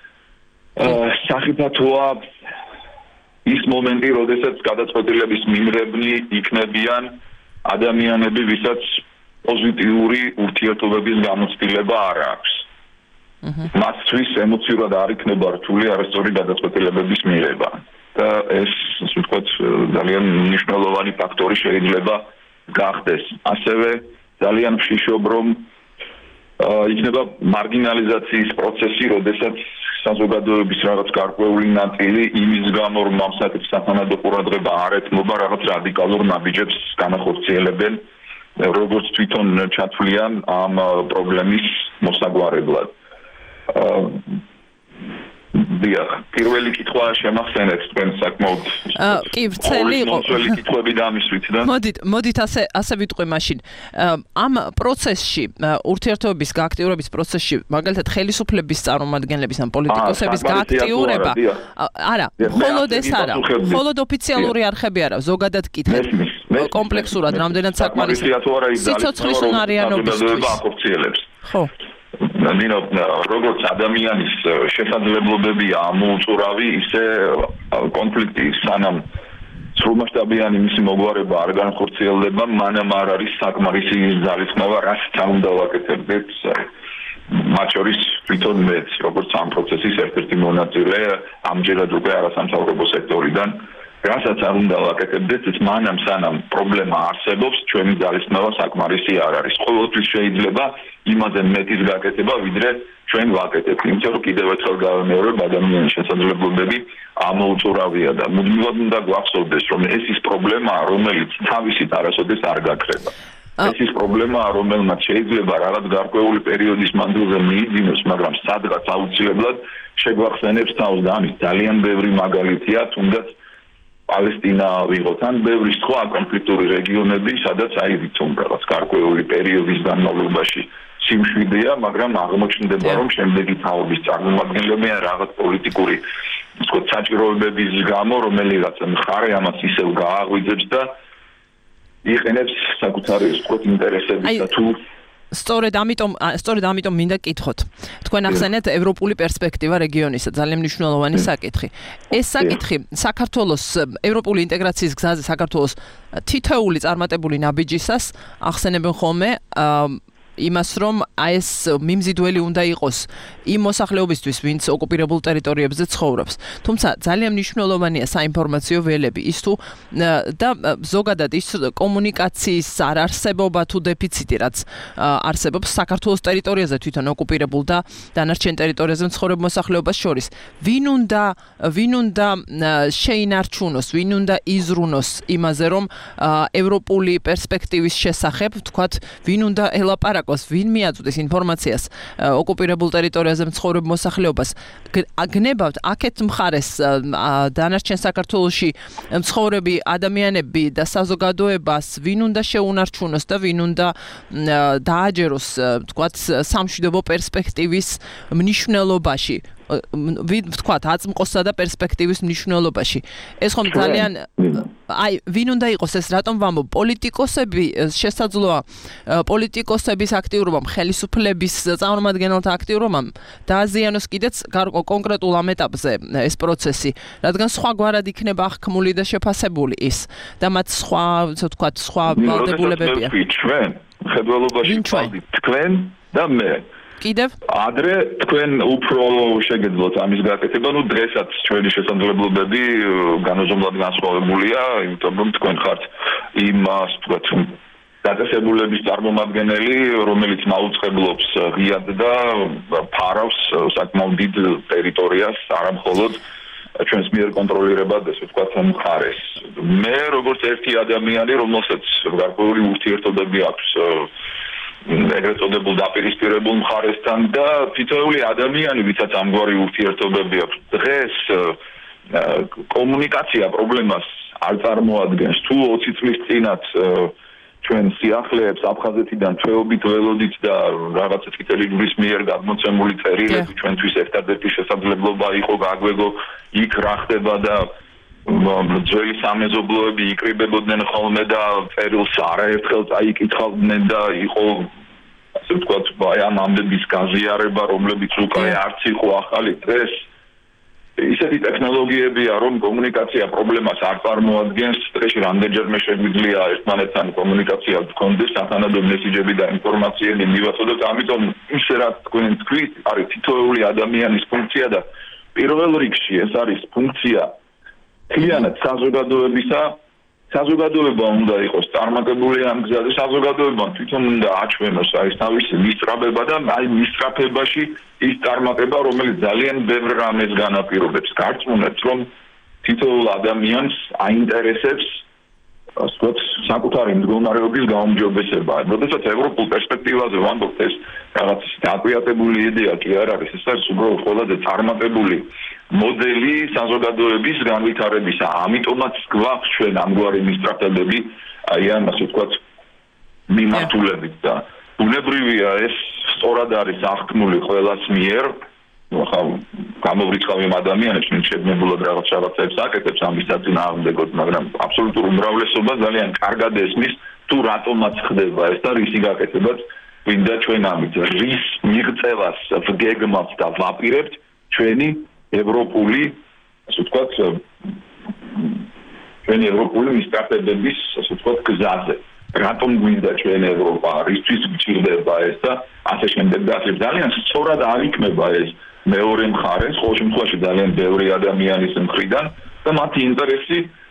სახიფათოა ის მომენტი, როდესაც გადაწყვეტილების მიმღებნი იქნებიან ადამიანები, ვისაც პოზიტიური ურთიერთობების გამოცდილება არ აქვს. მათთვის ემოციურად არ იქნება რთული არასწორი გადაწყვეტილებების მიღება. და ეს, ასე ვთქვათ, ძალიან მნიშვნელოვანი ფაქტორი შეიძლება გახდეს. ასევე ძალიან ვშიშობ, რომ იქნება მარგინალიზაციის პროცესი, როდესაც საზოგადოების რაღაც გარკვეული ნაწილი იმის გამო, რომ ამ საკითხს სათანადო ყურადღება არ ეთმობა, რაღაც რადიკალურ ნაბიჯებს განახორციელებენ, როგორც თვითონ ჩათვლიან ამ პრობლემის მოსაგვარებლად. დიახ, პირველი კითხვა შემახსენეთ თქვენ საკმაოდ. კი, ვრცელი იყო. პირველი კითხვები დამისვით და. მოდით, მოდით ასე ასე ვიტყვი მაშინ. ამ პროცესში, ურთიერთობების გააქტიურების პროცესში, მაგალითად ხელისუფლების წარმომადგენლების ან პოლიტიკოსების გააქტიურება, არა, მხოლოდ ეს არა, მხოლოდ ოფიციალური არხები არა, ზოგადად კითხეთ. კომპლექსურად რამდენად საკმარისია სიცოცხლის უნარიანობისთვის. ხო. ნინო, როგორც ადამიანის შესაძლებლობებია ამოუწურავი, ისე კონფლიქტი სანამ სრულმასშტაბიანი მისი მოგვარება არ განხორციელდება, მანამ არ არის საკმარისი ძალისხმევა, რასაც უნდა ვაკეთებდეთ. მათ შორის თვითონ მეც, როგორც ამ პროცესის ერთ-ერთი მონაწილე, ამჯერად უკვე არასამთავრობო სექტორიდან რასაც არ უნდა ვაკეთებდეთ, ის მანამ სანამ პრობლემა არსებობს, ჩვენი ძალისხმევა საკმარისი არ არის. ყოველთვის შეიძლება იმაზე მეტის გაკეთება, ვიდრე ჩვენ ვაკეთებთ. იმიტომ რომ კიდევ ერთხელ გავემეორებ, ადამიანის შესაძლებლობები ამოუწურავია და მუდმივად უნდა გვახსოვდეს, რომ ეს ის პრობლემაა, რომელიც თავისით არასოდეს არ გაქრება. ეს ის პრობლემაა, რომელმაც შეიძლება რაღაც გარკვეული პერიოდის მანძილზე მიიძინოს, მაგრამ სადღაც აუცილებლად შეგვახსენებს თავს და ამის ძალიან ბევრი მაგალითია, თუნდაც პალესტინა ვიღოთ ან ბევრი სხვა კონფლიქტური რეგიონები, სადაც აი თვითონ რაღაც გარკვეული პერიოდის განმავლობაში სიმშვიდეა, მაგრამ აღმოჩნდება, რომ შემდეგი თაობის წარმომადგენლები ან რაღაც პოლიტიკური ისე საჭიროებების გამო, რომელიღაც მხარე ამას ისევ გააღვიძებს და იყენებს საკუთარი ისე ინტერესების და თუ სწორედ ამიტომ სწორედ ამიტომ მინდა კითხოთ. თქვენ ახსენეთ ევროპული პერსპექტივა რეგიონისა, ძალიან მნიშვნელოვანი საკითხი. ეს საკითხი საქართველოს ევროპული ინტეგრაციის გზაზე საქართველოს თითოეული წარმატებული ნაბიჯისას ახსენებენ ხოლმე იმას, რომ აი ეს მიმზიდველი უნდა იყოს იმ მოსახლეობისთვის, ვინც ოკუპირებულ ტერიტორიებზე ცხოვრობს. თუმცა ძალიან მნიშვნელოვანია საინფორმაციო ველები, ის თუ და ზოგადად ის კომუნიკაციის არარსებობა თუ დეფიციტი, რაც არსებობს საქართველოს ტერიტორიაზე თვითონ ოკუპირებულ და დანარჩენ ტერიტორიაზე მცხოვრებ მოსახლეობას შორის. ვინ უნდა ვინ უნდა შეინარჩუნოს, ვინ უნდა იზრუნოს იმაზე, რომ ევროპული პერსპექტივის შესახებ, თქვათ, ვინ უნდა ელაპარაკოს, ვინ მიაწვდის ინფორმაციას ოკუპირებულ ტერიტორიაზე მცხოვრებ მოსახლეობას. გნებავთ აქეთ მხარეს დანარჩენ საქართველოში მცხოვრები ადამიანები და საზოგადოებას, ვინ უნდა შეუნარჩუნოს და ვინ უნდა დააჯეროს, თქვათ, სამშვიდობო პერსპექტივის მნიშვნელობაში. ვთქვათ, აწმყოსა და პერსპექტივის მნიშვნელობაში. ეს ხომ ძალიან აი, ვინ უნდა იყოს ეს, რატომ ვამბობ, პოლიტიკოსები შესაძლოა პოლიტიკოსების აქტიურობამ, ხელისუფლების წარმომადგენელთა актიურობამ დააზიანოს კიდეც კონკრეტულ ამ ეტაპზე ეს პროცესი, რადგან სხვაგვარად იქნება აღქმული და შეფასებული ის და მათ სხვა, ასე ვთქვათ, სხვა ვალდებულებებია. ჩვენ ხელველობაში ვთქვით, თქვენ და მე კიდევ ადრე თქვენ უფრო შეგეძლოთ ამის გაკეთება, ну დღესაც ჩვენი შესაძლებლობები განუზომლად განსხვავებულია, იმიტომ რომ თქვენ ხართ იმ ვთქვათ დაწესებულების წარმომადგენელი, რომელიც მაუწყებლობს ღიად და ფარავს საკმაოდ დიდ ტერიტორიას, არა მხოლოდ ჩვენს მიერ კონტროლირებად, ასე ვთქვათ, მხარეს. მე როგორც ერთი ადამიანი, რომელსაც გარკვეული ურთიერთობები აქვს ეგრეთ წოდებულ დაპირისპირებულ მხარესთან და თითოეული ადამიანი, ვისაც ამგვარი ურთიერთობები აქვს, დღეს კომუნიკაცია პრობლემას არ წარმოადგენს. თუ ოცი წლის წინათ ჩვენ სიახლეებს აფხაზეთიდან თვეობით ველოდით და რაღაცა წითელი ჯვრის მიერ გადმოცემული წერილები ჩვენთვის ერთადერთი შესაძლებლობა იყო გაგვეგო იქ რა ხდება და ძველი სამეზობლოები იკრიბებოდნენ ხოლმე და წერილს არაერთხელ წაიკითხავდნენ და იყო ასე ვთქვათ, აი ამ ამბების გაზიარება, რომლებიც უკვე არც იყო ახალი დღეს. ისეთი ტექნოლოგიებია, რომ კომუნიკაცია პრობლემას არ წარმოადგენს, დღეში რამდენჯერმე შეგვიძლია ერთმანეთთან კომუნიკაცია გქონდეს, სათანადო მესიჯები და ინფორმაციები მივაწოდოთ, ამიტომ ისე რაც თქვენ თქვით, არის თითოეული ადამიანის ფუნქცია და პირველ რიგში ეს არის ფუნქცია მთლიანად საზოგადოებისა, საზოგადოება უნდა იყოს წარმატებული ამ გზაზე, საზოგადოება თვითონ უნდა აჩვენოს აი თავისი მისწრაფება და აი მისწრაფებაში ის წარმატება, რომელიც ძალიან ბევრ რამეს განაპირობებს. გარწმუნებთ, რომ თითოეულ ადამიანს აინტერესებს ასეთ საკუთარი მდგომარეობის გაუმჯობესება. როდესაც ევროპულ პერსპექტივაზე ვამბობთ, ეს რაღაც დაკვიატებული იდეა კი არ არის, ეს არის უბრალოდ ყველაზე წარმატებული მოდელი საზოგადოების განვითარებისა. ამიტომაც გვაქვს ჩვენ ამგვარი მისწრაფებები, აი ამ ასე ვთქვათ, მიმართულებით და ბუნებრივია ეს სწორად არის აღქმული ყველას მიერ. ну ხა გამოვრიცხავ იმ ადამიანებს, ვინც შეგნებულად რაღაც რაღაცებს აკეთებს ამის საწინააღმდეგოდ, მაგრამ აბსოლუტურ უმრავლესობა ძალიან კარგად ესმის თუ რატომაც ხდება ეს და რისი გაკეთებაც გვინდა ჩვენ ამით. რის მიღწევას ვგეგმავთ და ვაპირებთ ჩვენი ევროპული, ასე ვთქვათ, ჩვენი ევროპული მისწრაფებების, ასე ვთქვათ, გზაზე. რატომ გვინდა ჩვენ ევროპა, რისთვის გჭირდება ეს და ასე შემდეგ და ასე ძალიან სწორად არ იქნება ეს მეორე მხარეს, ყოველ შემთხვევაში ძალიან ბევრი ადამიანის მხრიდან და მათი ინტერესი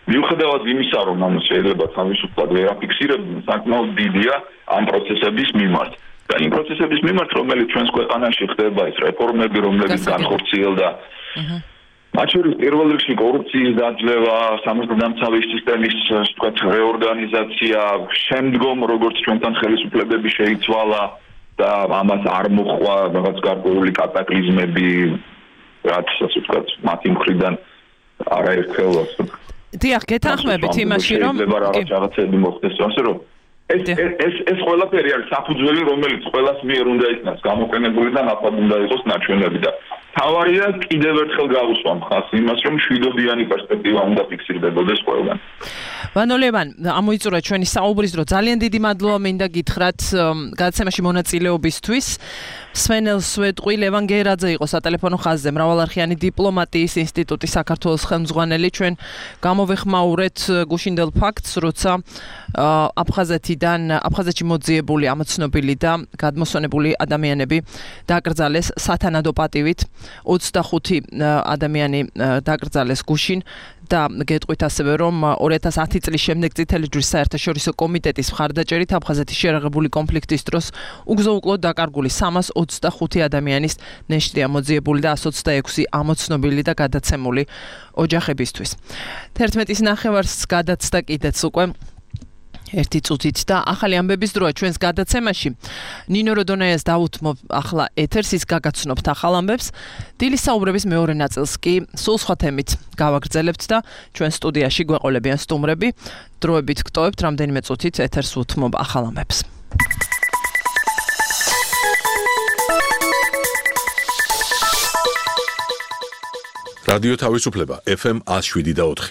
მიუხედავად იმისა, რომ ამას შეიძლება თავისუფლად ვერ აფიქსირებდნენ, საკმაოდ დიდია ამ პროცესების მიმართ. და იმ პროცესების მიმართ, რომელიც ჩვენს ქვეყანაში ხდება, ეს რეფორმები, რომლებიც განხორციელდა. მათ შორის პირველ რიგში კორუფციის დაძლევა, სამართალდამცავი სისტემის ვთქვათ რეორგანიზაცია, შემდგომ როგორც ჩვენთან ხელისუფლებები შეიცვალა და ამას არ მოხვა რაღაც გარკვეული კატაკლიზმები, რაც ასე ვთქვათ მათი მხრიდან არაერთხელ დიახ, გეთანხმებით იმაში, რომ შეიძლება რაღაცები მოხდეს, ასე რომ ეს ეს ეს ყველაფერი არის საფუძველი, რომელიც ყველას მიერ უნდა იქნას გამოყენებული და ნათლად უნდა იყოს ნაჩვენები და თავარია კიდევ ერთხელ გავუსვა მხარს იმას, რომ მშვიდობიანი პერსპექტივა უნდა ფიქსირდებოდეს ყველგან. ვანოლევან, ამოიწურა ჩვენი საუბრის დრო. ძალიან დიდი მადლობა მინდა გითხრათ გადაცემაში მონაწილეობისთვის. სვენელს ვეტყვი, ლევან გერაძე იყო სატელეფონო ხაზზე, მრავალარხიანი დიპლომატიის ინსტიტუტის საქართველოს ხელმძღვანელი. ჩვენ გამოვეხმაურეთ გუშინდელ ფაქტს, როცა აფხაზეთიდან, აფხაზეთში მოძიებული ამოცნობილი და გადმოსვენებული ადამიანები დაკრძალეს სათანადო პატივით. ოცდახუთი ადამიანი დაკრძალეს გუშინ და გეტყვით ასევე, რომ ორი ათას ათი წლის შემდეგ წითელი ჯვრის საერთაშორისო კომიტეტის მხარდაჭერით აფხაზეთის შერაღებული კონფლიქტის დროს უგზო-უკლოდ დაკარგული სამას ოცდახუთი ადამიანის ნეშტია მოძიებული და εκατს ოცდაექვსი ამოცნობილი და გადაცემული ოჯახებისთვის. თერთმეტის ნახევარს გადაცდა კიდეც უკვე ერთი წუთით და ახალი ამბების დროა ჩვენს გადაცემაში. ნინო როდონაიას დავუთმობ ახლა ეთერს, ის გაგაცნობთ ახალ ამბებს. დილის საუბრების მეორე ნაწილს კი სულ სხვა თემით გავაგრძელებთ და ჩვენ სტუდიაში გვეყოლებიან სტუმრები. დროებით გტოვებთ რამდენიმე წუთით ეთერს ვუთმობ ახალ ამბებს. რადიო თავისუფლება ეფ ემ εκατს შვიდი და ოთხი.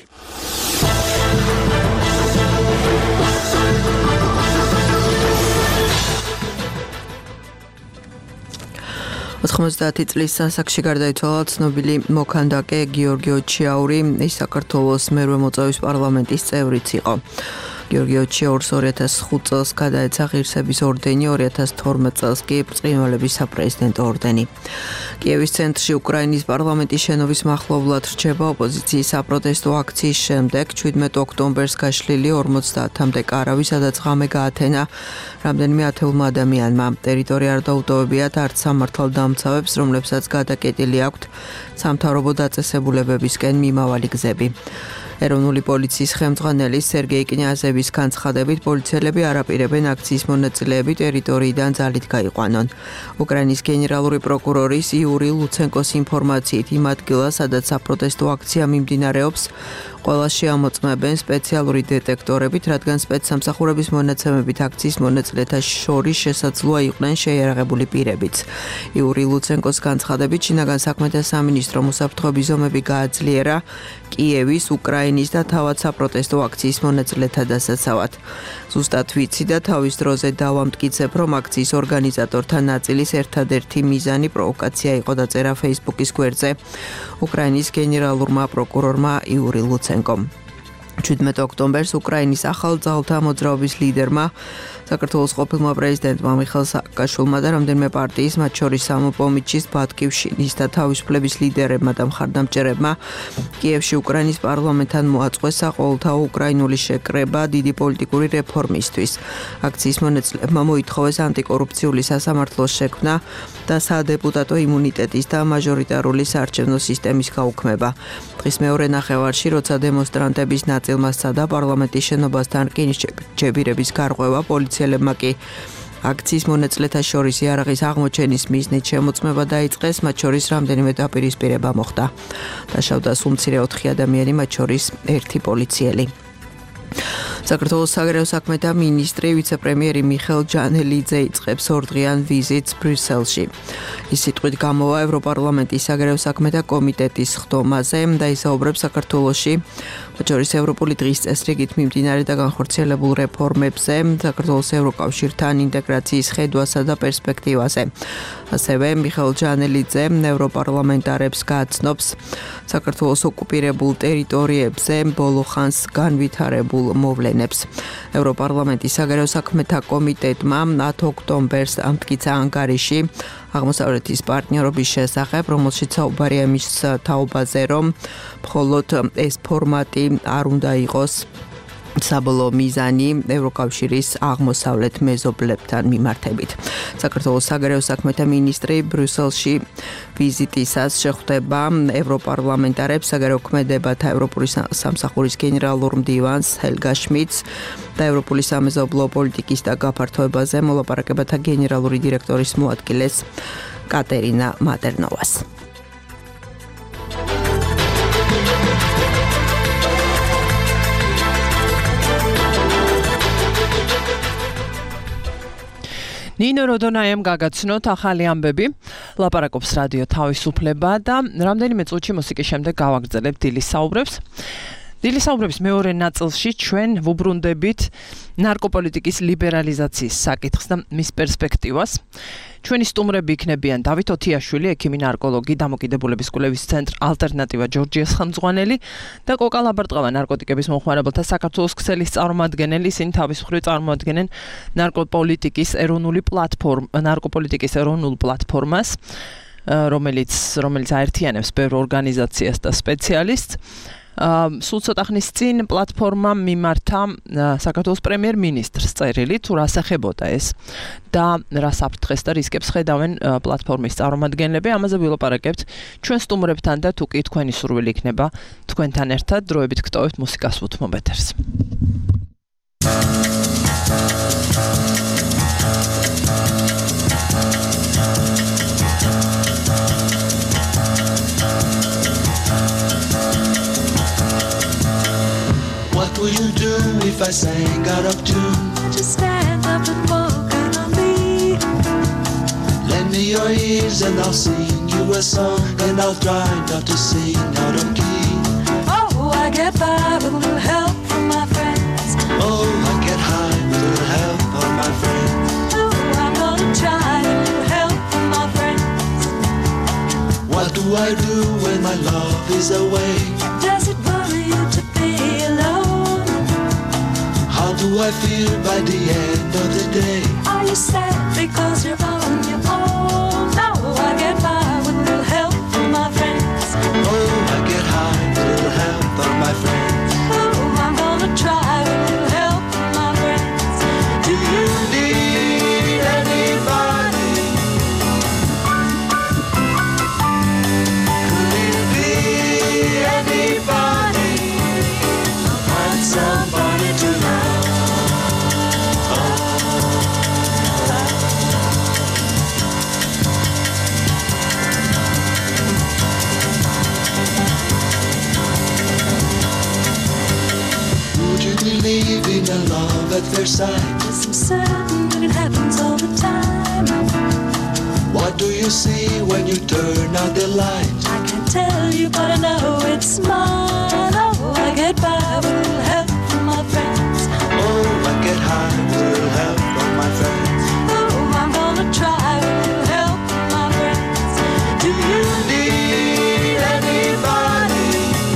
ოთხმოცდაათი წლის ასაკში გარდაიცვალა ცნობილი მოქანდაკე გიორგი ოჩიაური, ის საქართველოს მერვე მოწვევის პარლამენტის წევრიც იყო. გიორგი ოჩიაურს ორი ათას ხუთ წელს გადაეცა ღირსების ორდენი, ორი ათას თორმეტ წელს კი ბრწყინვალების საპრეზიდენტო ორდენი. კიევის ცენტრში უკრაინის პარლამენტის შენობის მახლობლად რჩება ოპოზიციის საპროტესტო აქციის შემდეგ ჩვიდმეტ ოქტომბერს გაშლილი ორმოცდაათამდე კარავი, სადაც ღამე გაათენა რამდენიმე ათეულმა ადამიანმა. ტერიტორია არ დაუტოვებიათ არც სამართალდამცავებს, რომლებსაც გადაკეტილი აქვთ სამთავრობო დაწესებულებებისკენ მიმავალი გზები. ეროვნული პოლიციის ხელმძღვანელი სერგეი კნიაზევის განცხადებით, პოლიციელები არ აპირებენ აქციის მონაწილეები ტერიტორიიდან ძალით გაიყვანონ. უკრაინის გენერალური პროკურორის იური ლუცენკოს ინფორმაციით, იმ ადგილას, სადაც საპროტესტო აქცია მიმდინარეობს, ყველა შეამოწმებენ სპეციალური დეტექტორებით, რადგან სპეცსამსახურების მონაცემებით აქციის მონაწილეთა შორის შესაძლოა იყვნენ შეიარაღებული პირებიც. იური ლუცენკოს განცხადებით, შინაგან საქმეთა სამინისტრო მოსაფრთხოების ზომები გააძლიერა კიევის, უკრაინის და თავად საპროტესტო აქციის მონაწილეთა დასაცავად. ზუსტად ვიცი და თავის დროზე დავამტკიცებ, რომ აქციის ორგანიზატორთა ნაწილის ერთადერთი მიზანი პროვოკაცია იყო, დაწერა Facebook-ის გვერდზე უკრაინის გენერალურმა პროკურორმა იური ლუცენკომ. ჩვიდმეტ ოქტომბერს უკრაინის ახალ ძალთა მოძრაობის ლიდერმა, საქართველოს ყოფილმა პრეზიდენტმა მიხეილ სააკაშვილმა და რამდენიმე პარტიის, მათ შორის სამოპომიჩის, ბატკივშინის და თავისუფლების ლიდერებმა და მხარდამჭერებმა კიევში უკრაინის პარლამენტთან მოაწყვეს საყოველთაო უკრაინული შეკრება დიდი პოლიტიკური რეფორმისთვის. აქციის მონაწილეებმა მოითხოვეს ანტიკორუფციული სასამართლოს შექმნა და სადეპუტატო იმუნიტეტის და მაჟორიტარული საარჩევნო სისტემის გაუქმება. დღის მეორე ნახევარში, როცა დემონსტრანტების ნაწილმა სცადა პარლამენტის შენობასთან რკინისჯებირების გარღვევა, პოლიციელებმა კი აქციის მონაწილეთა შორის იარაღის აღმოჩენის მიზნით შემოწმება დაიწყეს, მათ შორის რამდენიმე დაპირისპირება მოხდა. დაშავდა სულ მცირე ოთხი ადამიანი, მათ შორის ერთი პოლიციელი. საქართველოს საგარეო საქმეთა მინისტრი ვიცე-პრემიერი მიხეილ ჯანელიძე იწყებს ორდღიან ვიზიტს ბრიუსელში. ის სიტყვით გამოვა ევროპარლამენტის საგარეო საქმეთა კომიტეტის ხდომაზე და ისაუბრებს საქართველოში, მათ შორის ევროპული დღის წესრიგით მიმდინარე და განხორციელებულ რეფორმებზე, საქართველოს ევროკავშირთან ინტეგრაციის ხედვასა და პერსპექტივაზე. ასევე მიხეილ ჯანელიძე ევროპარლამენტარებს გაცნობს საქართველოს ოკუპირებულ ტერიტორიებზე ბოლო ხანს განვითარებულ მოვლენებს. ევროპარლამენტის საგარეო საქმეთა კომიტეტმა ათი ოქტომბერს ამტკიცა ანგარიში აღმოსავლეთის პარტნიორობის შესახებ, რომელშიც საუბარია იმის თაობაზე, რომ მხოლოდ ეს ფორმატი არ უნდა იყოს საბოლოო მიზანი ევროკავშირის აღმოსავლეთ მეზობლებთან მიმართებით. საქართველოს საგარეო საქმეთა მინისტრი ბრიუსელში ვიზიტისას შეხვდება ევროპარლამენტარებს, საგარეო ქმედებათა ევროპული სამსახურის გენერალურ მდივანს ჰელგა შმიდტს და ევროპული სამეზობლო პოლიტიკის და გაფართოებაზე მოლაპარაკებათა გენერალური დირექტორის მოადგილეს კატერინა მატერნოვას. ნინო როდონაიამ გაგაცნოთ ახალი ამბები, ლაპარაკობს რადიო თავისუფლება და რამდენიმე წუთში მუსიკის შემდეგ გავაგრძელებთ დილის საუბრებს. დილის საუბრების მეორე ნაწილში ჩვენ ვუბრუნდებით ნარკოპოლიტიკის ლიბერალიზაციის საკითხს და მის პერსპექტივას. ჩვენი სტუმრები იქნებიან დავით ოთიაშვილი, ექიმი ნარკოლოგი, დამოკიდებულების კვლევის ცენტრ ალტერნატივა ჯორჯიას ხელმძღვანელი და კოკა ლაბარტყავა ნარკოტიკების მომხმარებელთა საქართველოს ქსელის წარმომადგენელი. ისინი თავის მხრივ წარმოადგენენ ნარკოპოლიტიკის ეროვნული პლატფორმა, ნარკოპოლიტიკის ეროვნულ პლატფორმას, რომელიც რომელიც აერთიანებს ბევრ ორგანიზაციას და სპეციალისტს. სულ ცოტა ხნის წინ პლატფორმამ მიმართა საქართველოს პრემიერ-მინისტრს წერილი, თუ რას ეხებოდა ეს და რა საფრთხეს და რისკებს ხედავენ პლატფორმის წარმომადგენლები. ამაზე ვილაპარაკებთ ჩვენ სტუმრებთან და თუ კი თქვენი სურვილი იქნება თქვენთან ერთად დროებით გტოვებთ მუსიკას უთმობ ეთერს. What would you do if I sang out of tune? Just stand up and walk out on me. Lend me your ears and I'll sing you a song, and I'll try not to sing out of key. Oh, I get by with a little help from my friends. Oh, I get high with a little help from my friends. Oh, I'm gonna try with a little help from my friends. What do I do when my love is away? Does it worry you to be alone? How do I feel by the end of the day? Are you sad because you're on your own? No, I get by with a little help from my friends. Oh, I get high with a little help from my friends. Oh, I'm gonna try with a little help from my friends. Do you need anybody? Could it be anybody? Find somebody to love. Would you believe in a love at first sight? Yes, I'm certain that it happens all the time. What do you see when you turn out the light? I can't tell you, but I know it's mine. Oh, I get by with a little help from my friends. Oh, I get high with a little help from my friends. Oh, I'm gonna try with a little help from my friends. Do you need anybody?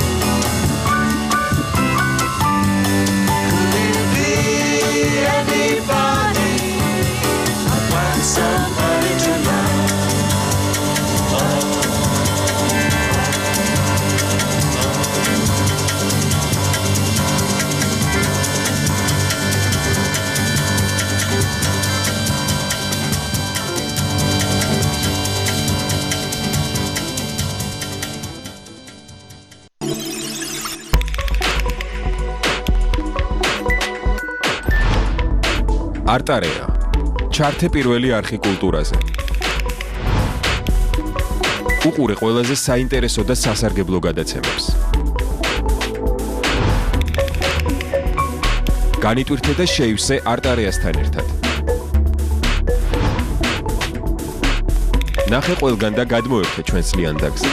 Could it be anybody? I want somebody to love. არტარეა. ჩართე პირველი არხი კულტურაზე. უყურე ყველაზე საინტერესო და სასარგებლო გადაცემებს. განიტვირთე და შეივსე არტარეასთან ერთად. ნახე ყველგან და გადმოერთე ჩვენს ლიანდაგზე.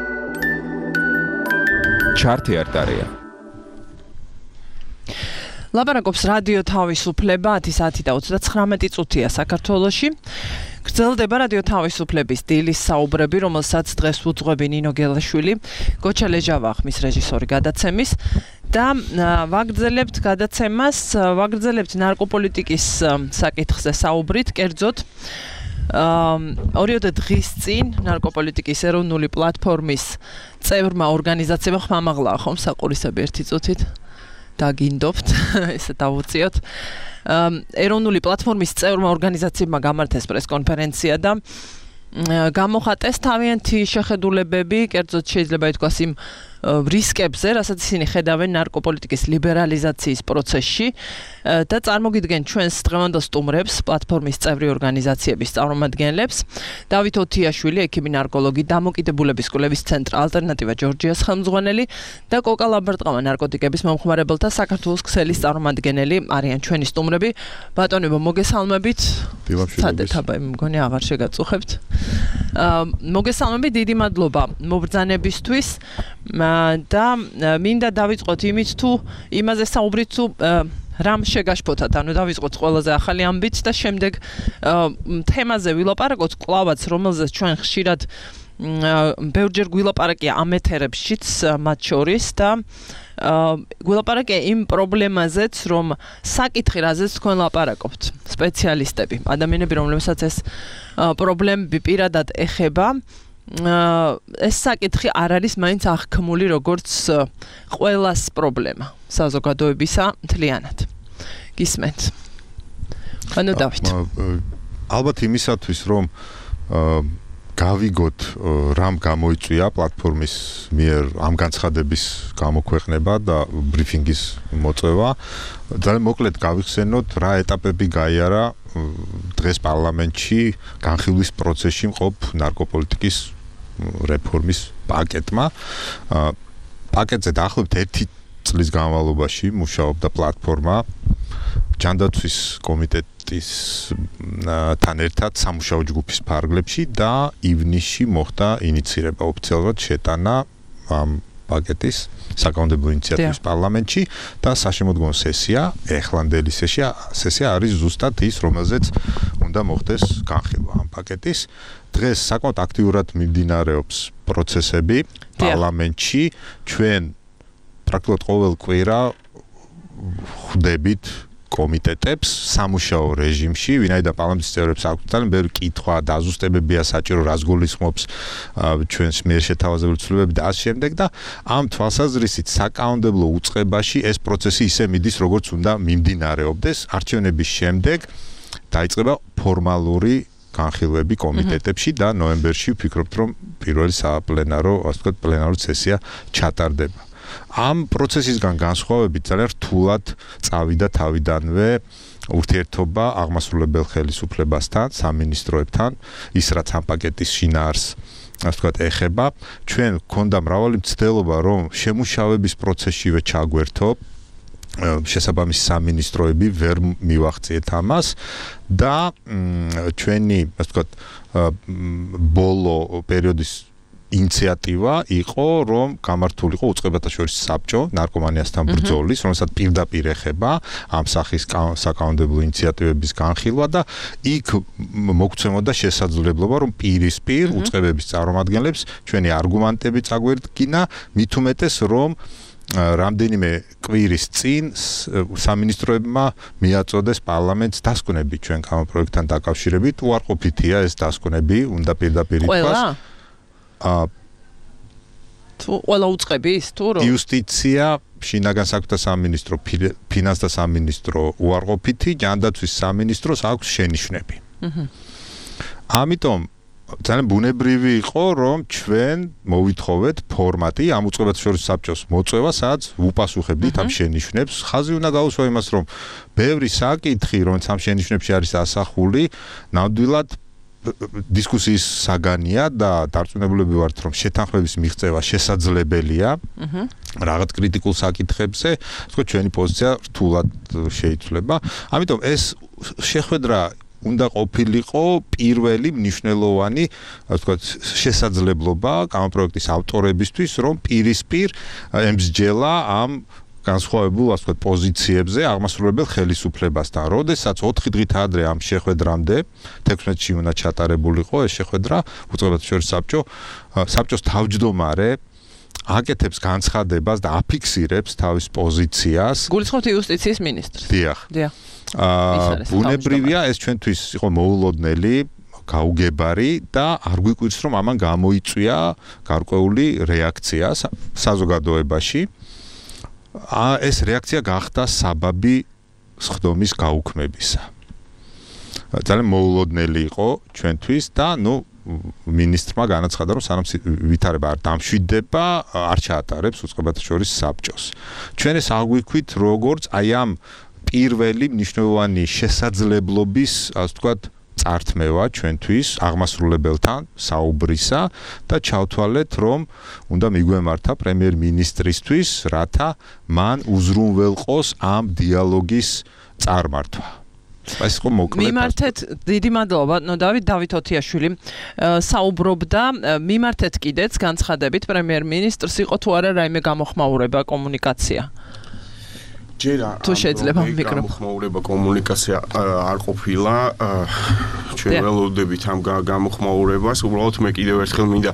ჩართე არტარეა. ლაპარაკობს რადიო თავისუფლება ათი საათი და ოცდათხრამეტი წუთია საქართველოში. გრძელდება რადიო თავისუფლების დილის საუბრები, რომელსაც დღეს უძღვები ნინო გელაშვილი, გოჩა ლეჟავა ხმის რეჟისორი გადაცემის და ვაგრძელებთ გადაცემას, ვაგრძელებთ ნარკოპოლიტიკის საკითხზე საუბრით, კერძოდ ორიოდე დღის წინ ნარკოპოლიტიკის ეროვნული პლატფორმის წევრმა ორგანიზაციებმა ხმამაღლა ხომ საყურისები ერთი წუთით დაგინდობთ ესე დავუწიოთ ეროვნული პლატფორმის წევრმა ორგანიზაციებმა გამართეს პრესკონფერენცია და გამოხატეს თავიანთი შეხედულებები, კერძოდ შეიძლება ითქვას იმ რისკებზე, რასაც ისინი ხედავენ ნარკოპოლიტიკის ლიბერალიზაციის პროცესში და წარმოგიდგენ ჩვენს დღევანდელ სტუმრებს, პლატფორმის წევრი ორგანიზაციების წარმომადგენლებს, დავით ოთიაშვილი, ექიმი ნარკოლოგი, დამოკიდებულების კვლევის ცენტრ ალტერნატივა ჯორჯიას ხელმძღვანელი და კოკა ლაბარტყავა ნარკოტიკების მომხმარებელთა საქართველოს ქსელის წარმომადგენელი არიან ჩვენი სტუმრები. ბატონებო, მოგესალმებით. დილამშვიდობის. აბა, მგონი აღარ შეგაწუხებთ. მოგესალმებით, დიდი მადლობა მობრძანებისთვის. და მინდა დავიწყოთ იმით თუ იმაზე საუბრით თუ რამ შეგაშფოთათ, ანუ დავიწყოთ ყველაზე ახალი ამბით და შემდეგ თემაზე ვილაპარაკოთ კლავაც, რომელზეც ჩვენ ხშირად ბევრჯერ გვილაპარაკია ამ ეთერებშიც მათ შორის და გვილაპარაკია იმ პრობლემაზეც, რომ საკითხი რაზეც თქვენ ლაპარაკობთ, სპეციალისტები, ადამიანები, რომლებსაც ეს პრობლემები პირადად ეხება, ეს საკითხი არ არის მაინც აღქმული როგორც ყველას პრობლემა საზოგადოებისა მთლიანად. გისმენთ. ანუ დავით. ალბათ იმისათვის რომ გავიგოთ რამ გამოიწვია პლატფორმის მიერ ამ განცხადების გამოქვეყნება და ბრიფინგის მოწევა, ძალიან მოკლედ გავიხსენოთ რა ეტაპები გაიარა დღეს პარლამენტში განხილვის პროცესში მყოფ ნარკოპოლიტიკის რეფორმის პაკეტმა. პაკეტზე დაახლოებით ერთი წლის განმავლობაში მუშაობდა პლატფორმა ჯანდაცვის კომიტეტის თან ერთად სამუშაო ჯგუფის ფარგლებში და ივნისში მოხდა ინიცირება ოფიციალურად შეტანა ამ პაკეტის საკანონმდებლო ინიციატივის პარლამენტში და საშემოდგომო სესია, ეხლანდელი სესია, სესია არის ზუსტად ის, რომელზეც უნდა მოხდეს განხილვა ამ პაკეტის. დღეს საკმაოდ აქტიურად მიმდინარეობს პროცესები პარლამენტში. ჩვენ პრაქტიკულად ყოველ კვირა ხვდებით კომიტეტებს სამუშაო რეჟიმში, ვინაიდან პარლამენტის წევრებს აქვთ ძალიან ბევრი კითხვა, დაზუსტებებია საჭირო, რას გულისხმობს ჩვენს მიერ შეთავაზებული ცვლილებები და ასე შემდეგ და ამ თვალსაზრისით საკანონმდებლო უწყებაში ეს პროცესი ისე მიდის, როგორც უნდა მიმდინარეობდეს. არჩევნების შემდეგ დაიწყება ფორმალური განხილვები კომიტეტებში და ნოემბერში ვფიქრობთ, რომ პირველი საპლენარო, ასე ვთქვათ, პლენარული სესია ჩატარდება. ამ პროცესისგან განსხვავებით ძალიან რთულად წავიდა თავიდანვე ურთიერთობა აღმასრულებელ ხელისუფლებასთან, სამინისტროებთან, ის რაც ამ პაკეტის შინაარსს, ასე ვთქვათ, ეხება. ჩვენ გვქონდა მრავალი მცდელობა, რომ შემუშავების პროცესშივე ჩაგვერთო, შესაბამისი სამინისტროები ვერ მივახციეთ ამას და ჩვენი, ასე ვთქვათ, ბოლო პერიოდის ინიციატივა იყო, რომ გამართულიყო უწყებათა შორის საბჭო ნარკომანიასთან ბრძოლის, რომელსაც პირდაპირ ეხება ამ სახის საკანონმდებლო ინიციატივების განხილვა და იქ მოგცემოდა შესაძლებლობა, რომ პირისპირ უწყებების წარმომადგენლებს ჩვენი არგუმენტები წაგვერდგინა, მით უმეტეს, რომ რამდენიმე კვირის წინ სამინისტროებმა მიაწოდეს პარლამენტს დასკვნები ჩვენ კანონპროექტთან დაკავშირებით. უარყოფითია ეს დასკვნები, უნდა პირდაპირ ითქვას. აა თუ ყველა უწყების თუ რომ იუსტიცია, შინაგან საქმეთა სამინისტრო, ფინანსთა სამინისტრო უარყოფითი, ჯანდაცვის სამინისტროს აქვს შენიშვნები. ამიტომ ძალიან ბუნებრივი იყო, რომ ჩვენ მოვითხოვეთ ფორმატი ამ უწყებათა შორის საბჭოს მოწევა, სადაც ვუპასუხებდით ამ შენიშვნებს. ხაზი უნდა გაუსვა იმას, რომ ბევრი საკითხი, რომელიც ამ შენიშვნებში არის ასახული, ნამდვილად დისკუსიის საგანია და დარწმუნებულები ვართ, რომ შეთანხმების მიღწევა შესაძლებელია რაღაც კრიტიკულ საკითხებზე, თქო ჩვენი პოზიცია რთულად შეიცვლება. ამიტომ ეს შეხვედრა უნდა ყოფილიყო პირველი მნიშვნელოვანი, ასე ვთქვათ, შესაძლებლობა კანონპროექტის ავტორებისთვის, რომ პირისპირ ემსჯელა ამ განსხვავებულ, ასე ვთქვათ, პოზიციებზე აღმასრულებელ ხელისუფლებასთან. როდესაც ოთხი დღით ადრე ამ შეხვედრამდე თექვსმეტში უნდა ჩატარებულიყო ეს შეხვედრა, უწყებათა შორის საბჭო, საბჭოს თავმჯდომარე აკეთებს განცხადებას და აფიქსირებს თავის პოზიციას. გულისხმობთ იუსტიციის მინისტრს. დიახ. დიახ. აა ბუნებრივია ეს ჩვენთვის იყო მოულოდნელი გაუგებარი და არ გვიკვირს რომ ამან გამოიწვია გარკვეული რეაქცია საზოგადოებაში. აა ეს რეაქცია გახდა საბაბი სხდომის გაუქმებისა. ძალიან მოულოდნელი იყო ჩვენთვის და ნუ მინისტრმა განაცხადა რომ სანამ ვითარება არ დამშვიდდება, არ ჩაატარებს უწყებათა შორის საბჭოს. ჩვენ ეს აღვიქვით როგორც აი ამ პირველი მნიშვნელოვანი შესაძლებლობის, ასე ვთქვათ, წართმევა ჩვენთვის აღმასრულებელთან საუბრისა და ჩავთვალეთ რომ უნდა მიგვემართა პრემიერ-მინისტრისთვის, რათა მან უზრუნველყოს ამ დიალოგის წარმართვა. ეს იყო მოკლედ. მიმართეთ, დიდი მადლობა, ნო დავით დავით ოთიაშვილი საუბრობდა, მიმართეთ კიდეც განცხადებით პრემიერ-მინისტრს იყო თუ არა რაიმე გამოხმაურება კომუნიკაცია. ჯერა თუ შეიძლება მიკროფონი გამოხმაურება კომუნიკაცია არ ყოფილა, ჩვენ ველოდებით ამ გამოხმაურებას, უბრალოდ მე კიდევ ერთხელ მინდა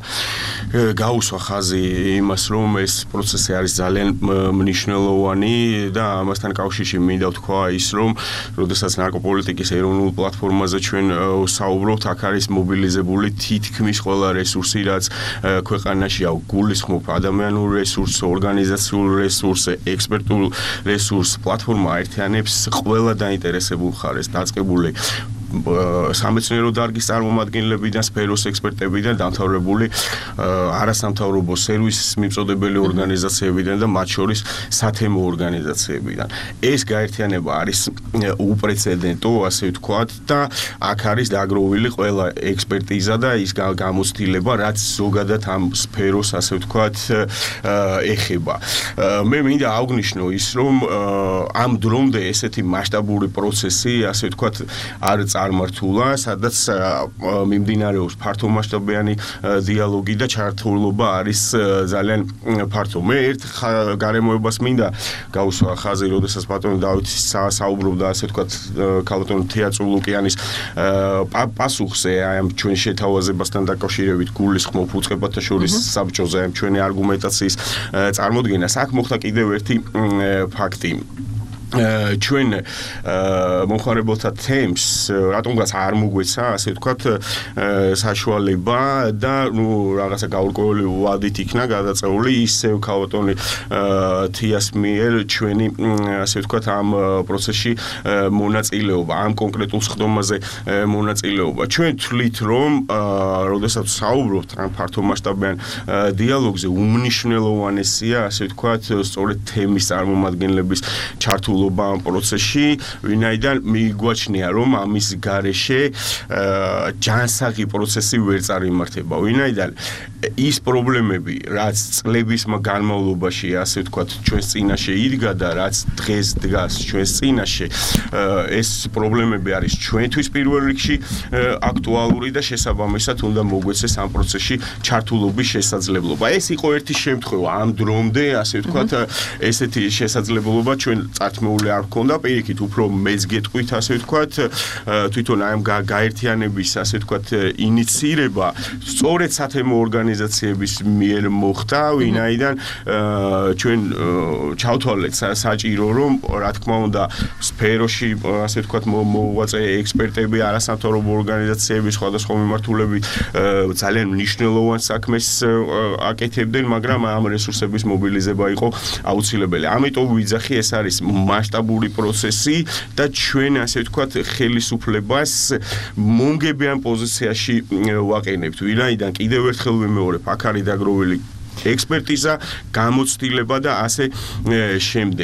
გაუსვა ხაზი იმას, რომ ეს პროცესი არის ძალიან მნიშვნელოვანი და ამასთან კავშირში მინდა ვთქვა ის, რომ როდესაც ნარკოპოლიტიკის ეროვნულ პლატფორმაზე ჩვენ საუბრობთ, აქ არის მობილიზებული თითქმის ყველა რესურსი, რაც ქვეყანაში აქვს, გულისხმობ ადამიანურ რესურსს, ორგანიზაციულ რესურსს, ექსპერტულ რესურსს, პლატფორმა აერთიანებს ყველა დაინტერესებულ მხარეს, დაწყებული სამეცნიერო დარგის წარმომადგენლებიდან, სფეროს ექსპერტებიდან, დამთავრებული არასამთავრობო სერვისის მიმწოდებელი ორგანიზაციებიდან და მათ შორის სათემო ორგანიზაციებიდან. ეს გაერთიანება არის უპრეცედენტო, ასე ვთქვათ, და აქ არის დაგროვილი ყველა ექსპერტიზა და ის გამოცდილება, რაც ზოგადად ამ სფეროს, ასე ვთქვათ, ეხება. მე მინდა აღვნიშნო ის, რომ ამ დრომდე ესეთი მასშტაბური პროცესი, ასე ვთქვათ, არ წარმართულა, სადაც მიმდინარეობს ფართომასშტაბიანი დიალოგი და ჩართულობა არის ძალიან ფართო. მე ერთ გარემოებას მინდა გავუსვა ხაზი, როდესაც ბატონი დავითი საუბრობდა, ასე ვთქვათ, ქალბატონ თეა წულუკიანის პასუხზე ამ ჩვენ შეთავაზებასთან დაკავშირებით გულისხმობ უწყებათა შორის საბჭოზე ამ ჩვენი არგუმენტაციის წარმოდგენას. აქ მოხდა კიდევ ერთი ფაქტი. ჩვენ მომხმარებელთა თემს რატომღაც არ მოგვეცა, ასე ვთქვათ, საშუალება და ნუ რაღაცა გაურკვეველი ვადით იქნა გადაწეული ისევ ქალბატონი თიას მიერ ჩვენი, ასე ვთქვათ, ამ პროცესში მონაწილეობა, ამ კონკრეტულ სხდომაზე მონაწილეობა. ჩვენ თვლით, რომ როდესაც საუბრობთ ამ ფართომასშტაბიან დიალოგზე, უმნიშვნელოვანესია, ასე ვთქვათ, სწორედ თემის წარმომადგენლების ჩართულობა ამ პროცესში, ვინაიდან მიგვაჩნია, რომ ამის გარეშე ჯანსაღი პროცესი ვერ წარიმართება. ვინაიდან ის პრობლემები, რაც წლების განმავლობაში, ასე ვთქვათ, ჩვენს წინაშე იდგა და რაც დღეს დგას ჩვენს წინაშე, ეს პრობლემები არის ჩვენთვის პირველ რიგში აქტუალური და შესაბამისად უნდა მოგვეცეს ამ პროცესში ჩართულობის შესაძლებლობა. ეს იყო ერთი შემთხვევა ამ დრომდე, ასე ვთქვათ, ესეთი შესაძლებლობა ჩვენ წართმეული არ გქონდა, პირიქით უფრო მეც გეტყვით, ასე ვთქვათ, თვითონ ამ გაერთიანების, ასე ვთქვათ, ინიციირება სწორედ სათემო ორგანიზაციების მიერ მოხდა, ვინაიდან ჩვენ ჩავთვალეთ საჭირო, რომ რა თქმა უნდა სფეროში, ასე ვთქვათ, მოვაწე ექსპერტები, არასამთავრობო ორგანიზაციების სხვადასხვა მიმართულებით ძალიან მნიშვნელოვან საქმეს აკეთებდნენ, მაგრამ ამ რესურსების მობილიზება იყო აუცილებელი. ამიტომ ვიძახი, ეს არის მასშტაბური პროცესი და ჩვენ, ასე ვთქვათ, ხელისუფლებას მომგებიან პოზიციაში ვაყენებთ. ვინაიდან კიდევ ერთხელ ვიმეორებ, აქ არის დაგროვილი ექსპერტიზა, გამოცდილება და ასე შემდეგ.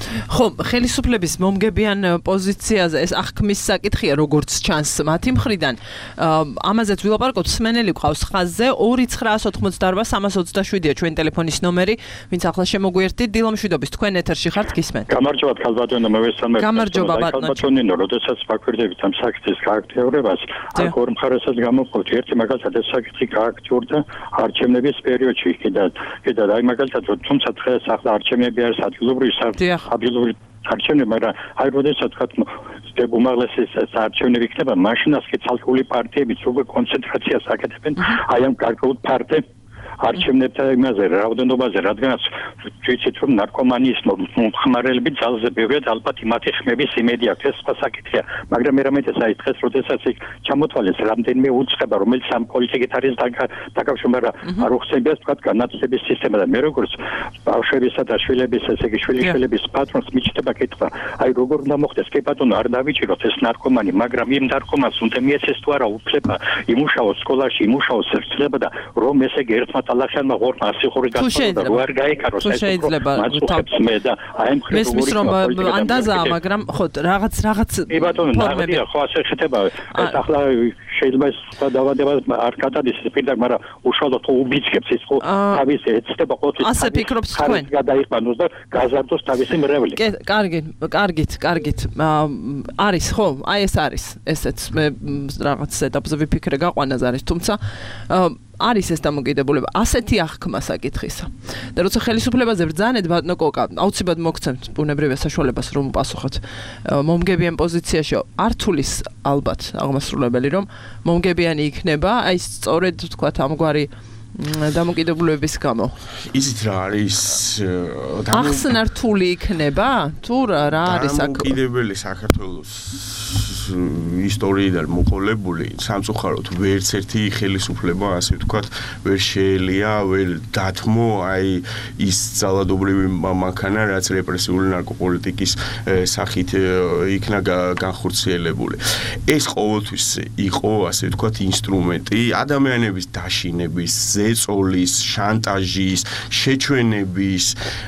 ხო, ხელისუფლების მომგებიან პოზიციაზე ეს აღქმის საკითხია, როგორც ჩანს მათი მხრიდან. ამაზეც ვილაპარაკოთ, სმენელი ყავს ხაზზე ორი ცხრაას ოთხმოცდაორბა სამას ოცდაშვიდია ჩვენი ტელეფონის ნომერი, ვინც ახლა შემოგვიერთდით. დილა მშვიდობის, თქვენ ეთერში ხართ, გისმენთ. გამარჯობა, ქალბატონო, მოვესალმებით. გამარჯობა, ბატონო. ბატონო, როდესაც ვაკვირდებით ამ საკითხის გააქტიურებას, აქ ორ მხარესაც გამოვყავთ. ერთი მაგალითად ეს საკითხი გააქტიურდა არჩევნების პერიოდში, კიდე კიდე აი მაგალითად თუმცა დღეს ახლა არჩევნები არის ადგილობრივი ადგილობრივი არჩევნები, მაგრამ აი როდესაც თქვა უმაღლესი არჩევნები იქნება, მაშინაც კი ცალკეული პარტიებიც უკვე კონცენტრაციას აკეთებენ აი ამ გარკვეულ პარტიებს არჩევნებთან იმაზე რაოდენობაზე, რადგანაც ვიცით რომ ნარკომანიის მომხმარებლები ძალზე ბევრია, ალბათ იმათი ხმების იმედი აქვს, ეს სხვა საკითხია, მაგრამ მე რამეთეს აი დღეს როდესაც იქ ჩამოთვალეს რამდენიმე უწყება, რომელიც ამ პოლიტიკით არის დაკავშირებული, მაგრამ არ უხსენებია თქვა განათლების სისტემა და მე როგორც ბავშვებისა და შვილების, ესე იგი შვილიშვილების პატრონს მიჩნდება კითხვა, აი როგორ უნდა მოხდეს, კი ბატონო, არ დავიჭიროთ ეს ნარკომანი, მაგრამ იმ ნარკომანს უნდა მიეცეს თუ არა უფლება იმუშაოს სკოლაში, იმუშაოს სერცლება და რომ ესე იგი ერთმა ალახიანმა ღორმა ასიხური გასწორდა რო არ გაიქაროს ეს მაწუხებს მე და აი ამ ხრი მესმის რომ ანდაზაა მაგრამ ხო რაღაც რაღაც ფორმები ხო ასე ხდება ეს ახლა შეიძლება სხვა დავადება არ გადადის პირდაპირ მაგრამ უშუალოდ უბიძგებს ის ხო თავის ეცდება ყოველთვის ასე ფიქრობთ თქვენ გადაიყვანოს და გაზარდოს თავისი მრევლი კარგი კარგით კარგით არის ხო აი ეს არის ესეც მე რაღაც ეტაპზე ვიფიქრე გაყვანას არის თუმცა არის ეს დამოკიდებულება ასეთი აღქმა საკითხისა. და როცა ხელისუფლებაზე ბრძანეთ ბატონო კოკა, აუცილებლად მოგცემთ ბუნებრივ საშუალებას რომ უპასუხოთ მომგებიან პოზიციაში ართულის ალბათ აღმასრულებელი რომ მომგებიანი იქნება, აი სწორედ თქვათ ამგვარი დამოკიდებულებების გამო. იცით რა არის ახსნართული იქნება? თუ რა არის აქ? დამოკიდებელი საქართველოს ისტორიიდან მოყოლებული სამწუხაროდ ვერც ერთი ხელისუფლება ასე ვთქვათ ვერ შეელია ვერ დათმო აი ის ძალადობრივი მანქანა რაც რეპრესიული ნარკოპოლიტიკის სახით იქნა განხორციელებული ეს ყოველთვის იყო ასე ვთქვათ ინსტრუმენტი ადამიანების დაშინების ზეწოლის შანტაჟის შეჩვენების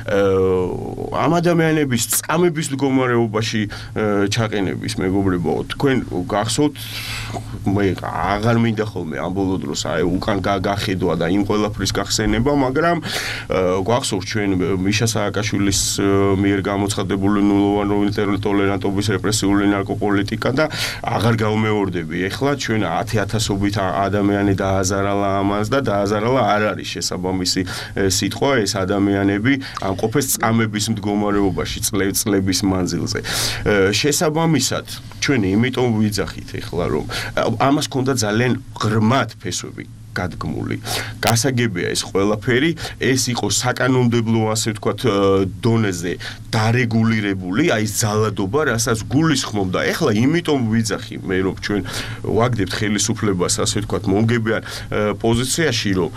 ამ ადამიანების წამების მდგომარეობაში ჩაყენების მეგობრებო თქვენ გახსოვთ მე აღარ მინდა ხოლმე ამ ბოლო დროს აი უკან გახედვა და იმ ყველაფრის გახსენება მაგრამ გახსოვთ ჩვენ მიშა სააკაშვილის მიერ გამოცხადებული ნულოვანი ტოლერანტობის რეპრესიული ნარკოპოლიტიკა და აღარ გავმეორდები ეხლა ჩვენ ათი ათასობით ადამიანი დააზარალა ამას და დააზარალა არ არის შესაბამისი სიტყვა ეს ადამიანები ამყოფეს წამების მდგომარეობაში წლების მანძილზე შესაბამისად ჩვენ იმიტომ ვიძახით ეხლა რომ ამას ქონდა ძალიან ღრმად ფესვები გადგმული. გასაგებია ეს ყველაფერი, ეს იყო საკანონმდებლო ასე ვთქვათ დონეზე დარეგულირებული, აი ძალადობა, რასაც გულისხმობდა. ეხლა იმიტომ ვიძახი მე რომ ჩვენ ვაგდებთ ხელისუფლებას ასე ვთქვათ მომგებიან პოზიციაში რომ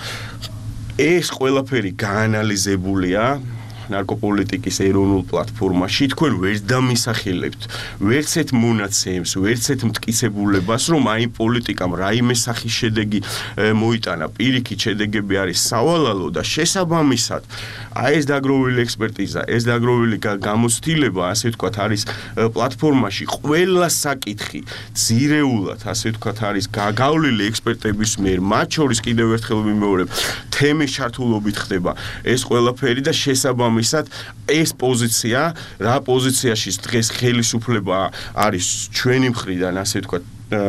ეს ყველაფერი გაანალიზებულია ნარკოპოლიტიკის ეროვნულ პლატფორმაში თქვენ ვერ დამისახელებთ ვერც ერთ მონაცემს, ვერც ერთ მტკიცებულებას, რომ აი პოლიტიკამ რაიმე სახის შედეგი მოიტანა, პირიქით შედეგები არის სავალალო და შესაბამისად აი ეს დაგროვილი ექსპერტიზა, ეს დაგროვილი გამოცდილება, ასე ვთქვათ, არის პლატფორმაში ყველა საკითხი ძირეულად, ასე ვთქვათ, არის გაგავლილი ექსპერტების მიერ, მათ შორის კიდევ ერთხელ ვიმეორებ, თემის ჩართულობით ხდება ეს ყველაფერი და შესაბამისად მისად ეს პოზიცია რა პოზიციაში დღეს ხელისუფლება არის ჩვენი მხრიდან ასე ვთქვათ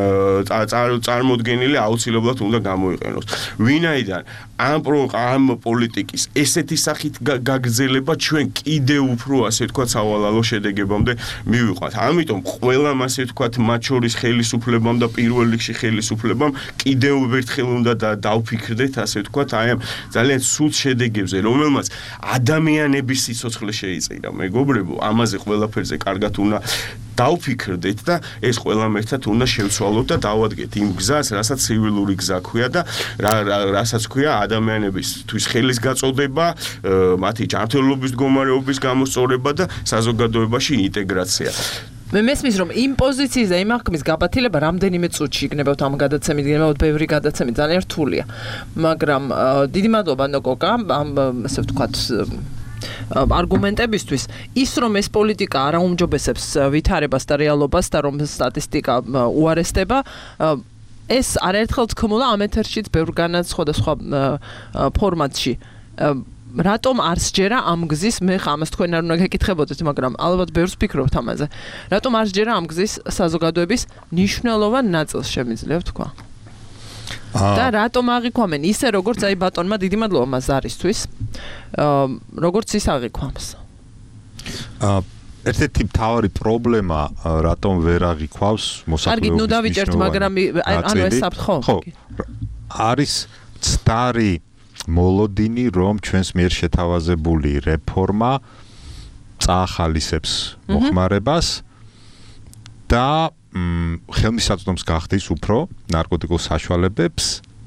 წარმოდგენილი აუცილებლად უნდა გამოიყენოს. ვინაიდან ამ ამ პოლიტიკის ესეთი სახით გაგრძელება ჩვენ კიდევ უფრო ასე ვთქვათ სავალალო შედეგებამდე მივიყვანთ. ამიტომ ყველამ ასე ვთქვათ მათ შორის ხელისუფლებამ და პირველ რიგში ხელისუფლებამ კიდევ ერთხელ უნდა დავფიქრდეთ ასე ვთქვათ აი ამ ძალიან სულ შედეგებზე რომელმაც ადამიანების სიცოცხლე შეიწირა მეგობრებო ამაზე ყველაფერზე კარგად უნდა დავფიქრდეთ და ეს ყველამ ერთად უნდა შევცვალოთ და დავადგეთ იმ გზას, რასაც ცივილური გზა ქვია და რასაც ქვია ადამიანებისთვის ხელის გაწოდება, მათი ჯანმრთელობის მდგომარეობის გამოსწორება და საზოგადოებაში ინტეგრაცია. მე მესმის რომ იმ პოზიციის და იმ აღქმის გაპათილება რამდენიმე წუთში იქნებოდა ამ გადაცემით, იქნებოდა ბევრი გადაცემით, ძალიან რთულია. მაგრამ დიდი მადლობა ნოკოკა, ამ ასე ვთქვათ არგუმენტებისთვის, ის რომ ეს პოლიტიკა არ აუმჯობესებს ვითარებას და რეალობას და რომ სტატისტიკა უარესდება, ეს არაერთხელ თქმულა ამ ეთერშიც ბევრგანაც სხვადასხვა ფორმატში. რატომ არ სჯერა ამ გზის, მე ხა ამას თქვენ არ უნდა გეკითხებოდეთ, მაგრამ ალბათ ბევრს ფიქრობთ ამაზე. რატომ არ სჯერა ამ გზის საზოგადოების მნიშვნელოვან ნაწილს შემიძლია ვთქვა? და რატომ აღიქვამენ ისე როგორც აი ბატონმა დიდი მადლობა მას არისთვის, როგორც ის აღიქვამს. აა ერთ-ერთი მთავარი პრობლემა რატომ ვერ აღიქვავს მოსახლეობის. კარგი, ნუ დავიჭერთ, მაგრამ ანუ ეს საფრთხო. ხო. არის ცდარი მოლოდინი, რომ ჩვენს მიერ შეთავაზებული რეფორმა წაახალისებს მოხმარებას და ხელმისაწვდომს გახდის უფრო ნარკოტიკულ საშუალებებს,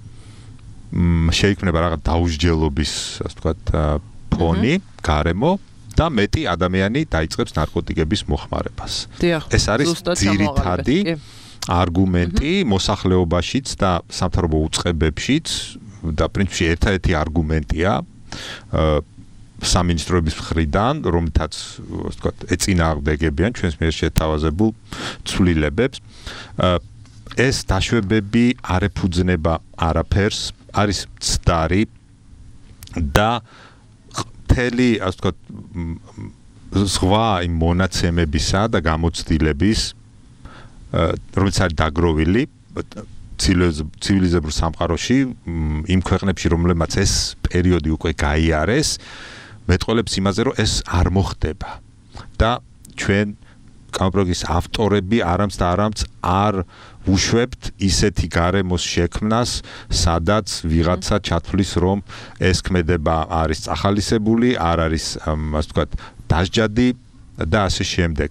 შეიქმნება რაღაც დაუსჯელობის, ასე ვთქვათ, ფონი, გარემო და მეტი ადამიანი დაიწყებს ნარკოტიკების მოხმარებას. ეს არის ძირითადი არგუმენტი მოსახლეობაშიც და სამთავრობო უწყებებშიც და პრინციპში ერთადერთი არგუმენტია სამინისტროების მხრიდან, რომლითაც, ასე ვთქვათ, ეწინააღმდეგებიან ჩვენს მიერ შეთავაზებულ ცვლილებებს. ეს დაშვებები არ ეფუძნება არაფერს, არის ცდარი და მთელი, ასე ვთქვათ, სხვა იმ მონაცემებისა და გამოცდილების, რომელიც არის დაგროვილი ცივილიზებურ სამყაროში, იმ ქვეყნებში, რომლებმაც ეს პერიოდი უკვე გაიარეს, მეტყველებს იმაზე, რომ ეს არ მოხდება. და ჩვენ კანონპროექტის ავტორები არამც და არამც არ უშვებთ ისეთი გარემოს შექმნას, სადაც ვიღაცა ჩათვლის, რომ ეს ქმედება არის წახალისებული, არ არის, ასე ვთქვათ, დასჯადი და ასე შემდეგ.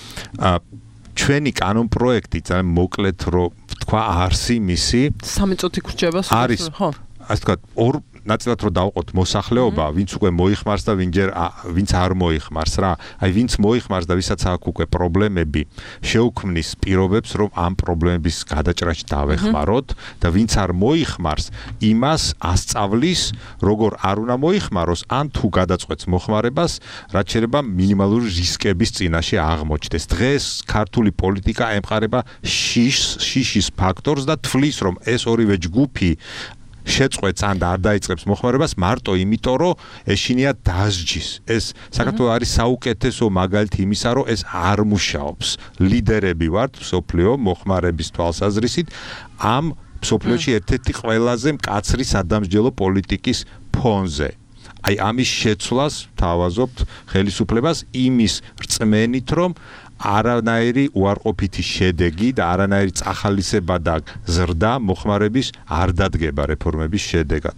ჩვენი კანონპროექტი ძალიან მოკლედ რომ თქვა არსი მისი სამი წუთი გრჩება არის, ხო? ასე ვთქვათ, ორ ნაწილად რომ დავყოთ მოსახლეობა, ვინც უკვე მოიხმარს და ვინჯერ ვინც არ მოიხმარს რა. აი ვინც მოიხმარს და ვისაც აქვს უკვე პრობლემები, შეუქმნის პირობებს, რომ ამ პრობლემების გადაჭრაში დავეხმაროთ და ვინც არ მოიხმარს, იმას ასწავლის, როგორ არ უნდა მოიხმაროს, ან თუ გადაწყვეტს მოხმარებას, რაც შეიძლება მინიმალური რისკების წინაშე აღმოჩნდეს. დღეს ქართული პოლიტიკა ემყარება შიშს, შიშის ფაქტორს და თვლის, რომ ეს ორივე ჯგუფი შეწყვეტს ან არ დაიწყებს მოხმარებას მარტო იმიტომ, რომ ეშინია დასჯის. ეს საქართველოს არის საუკეთესო მაგალითი იმისა, რომ ეს არ მუშაობს. ლიდერები ვართ მსოფლიო მოხმარების თვალსაზრისით ამ მსოფლიოში ერთ-ერთი ყველაზე მკაცრი სადამსჯელო პოლიტიკის ფონზე. აი ამის შეცვლას თავაზობთ ხელისუფლებას იმის რწმენით, რომ არანაირი უარყოფითი შედეგი და არანაირი წახალისება და ზრდა მოხმარების არ დადგება რეფორმების შედეგად.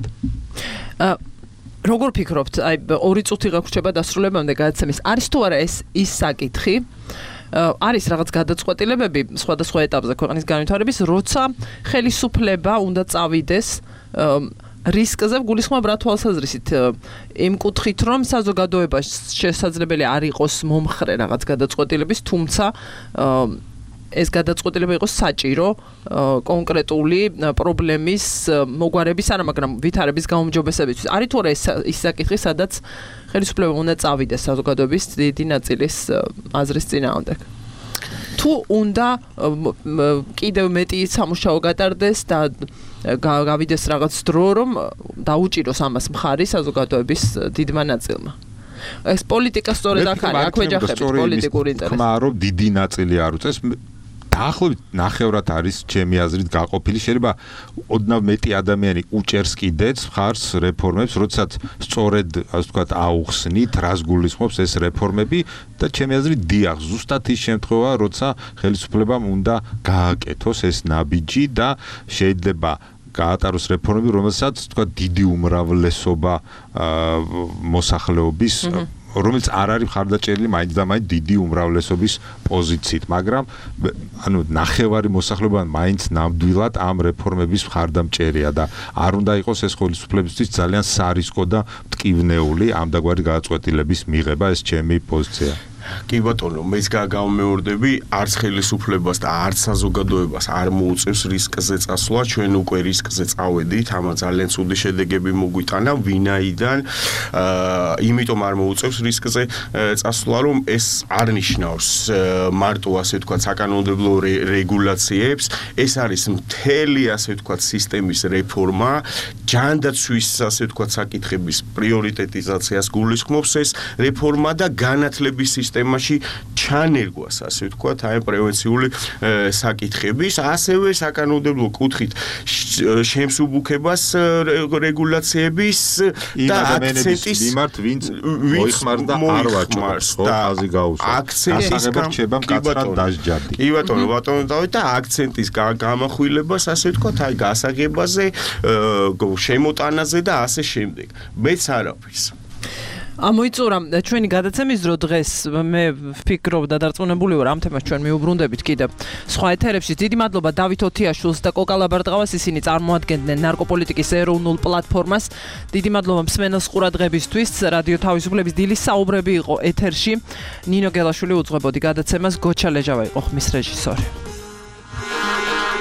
როგორ ფიქრობთ, აი ორი წუთი გაგვრჩება დასრულებამდე გადაცემის, არის თუ არა ეს ის საკითხი, არის რაღაც გადაწყვეტილებები სხვადასხვა ეტაპზე ქვეყნის განვითარების, როცა ხელისუფლება უნდა წავიდეს რისკზე გულისხმობ რა თვალსაზრისით იმ კუთხით, რომ საზოგადოებას შესაძლებელი არ იყოს მომხრე რაღაც გადაწყვეტილების, თუმცა ეს გადაწყვეტილება იყოს საჭირო კონკრეტული პრობლემის მოგვარების არა, მაგრამ ვითარების გაუმჯობესებისთვის. არის თუ არა ეს ის საკითხი, სადაც ხელისუფლება უნდა წავიდეს საზოგადოების დიდი ნაწილის აზრის წინააღმდეგ? თუ უნდა კიდევ მეტი სამუშაო გატარდეს და გავიდეს რაღაც დრო, რომ დაუჭიროს ამას მხარი საზოგადოების დიდმა ნაწილმა. ეს პოლიტიკა სწორედ აქ არის, აქ ვეჯახებით პოლიტიკური ინტერესი. ხმა რომ დიდი ნაწილი არ უწეს, დაახლოებით ნახევრად არის ჩემი აზრით გაყოფილი. შეიძლება ოდნავ მეტი ადამიანი უჭერს კიდეც მხარს რეფორმებს, როდესაც სწორედ, ასე ვთქვათ, აუხსნით, რას გულისხმობს ეს რეფორმები და ჩემი აზრით დიახ, ზუსტად ის შემთხვევა, როცა ხელისუფლებამ უნდა გააკეთოს ეს ნაბიჯი და შეიძლება გაატაროს რეფორმები, რომელსაც თქვა დიდი უმრავლესობა მოსახლეობის, რომელიც არ არის მხარდაჭერილი მაინც და მაინც დიდი უმრავლესობის პოზიციით, მაგრამ ანუ ნახევარი მოსახლეობა მაინც ნამდვილად ამ რეფორმების მხარდამჭერია და არ უნდა იყოს ეს ხელისუფლებისთვის ძალიან სარისკო და მტკივნეული ამ დაგვარი გადაწყვეტილების მიღება, ეს ჩემი პოზიცია. კი ბატონო, მეც გამეორდები, არც ხელისუფლებას და არც საზოგადოებას არ მოუწევს რისკზე წასვლა, ჩვენ უკვე რისკზე წავედით, ამან ძალიან ცუდი შედეგები მოგვიტანა, ვინაიდან აა იმიტომ არ მოუწევს რისკზე წასვლა, რომ ეს არ ნიშნავს მარტო ასე ვთქვათ საკანონმდებლო რეგულაციებს, ეს არის მთელი ასე ვთქვათ სისტემის რეფორმა, ჯანდაცვის ასე ვთქვათ საკითხების პრიორიტეტიზაციას გულისხმობს ეს რეფორმა და განათლების სისტემაში ჩანერგვას ასე ვთქვათ აი პრევენციული საკითხების, ასევე საკანონმდებლო კუთხით შემსუბუქებას რეგულაციების და აქცენტის მიმართ ვინც მოიხმარს და არ ვაჭრობს ხო ხაზი გაუსვა აქცენტის რჩება მკაცრად დასჯადი კი ბატონო ბატონო დავით და აქცენტის გამახვილებას ასე ვთქვათ აი გასაგებაზე შემოტანაზე და ასე შემდეგ მეც არაფერს ამოიწურა ჩვენი გადაცემის დრო დღეს მე ვფიქრობ და დარწმუნებული ვარ ამ თემას ჩვენ მიუბრუნდებით კიდევ სხვა ეთერებში დიდი მადლობა დავით ოთიაშვილს და კოკა ლაბარდღავას ისინი წარმოადგენდნენ ნარკოპოლიტიკის ეროვნულ პლატფორმას დიდი მადლობა მსმენელს ყურადღებისთვის რადიო თავისუფლების დილის საუბრები იყო ეთერში ნინო გელაშვილი უძღვებოდი გადაცემას გოჩა ლეჟავა იყო ხმის რეჟისორი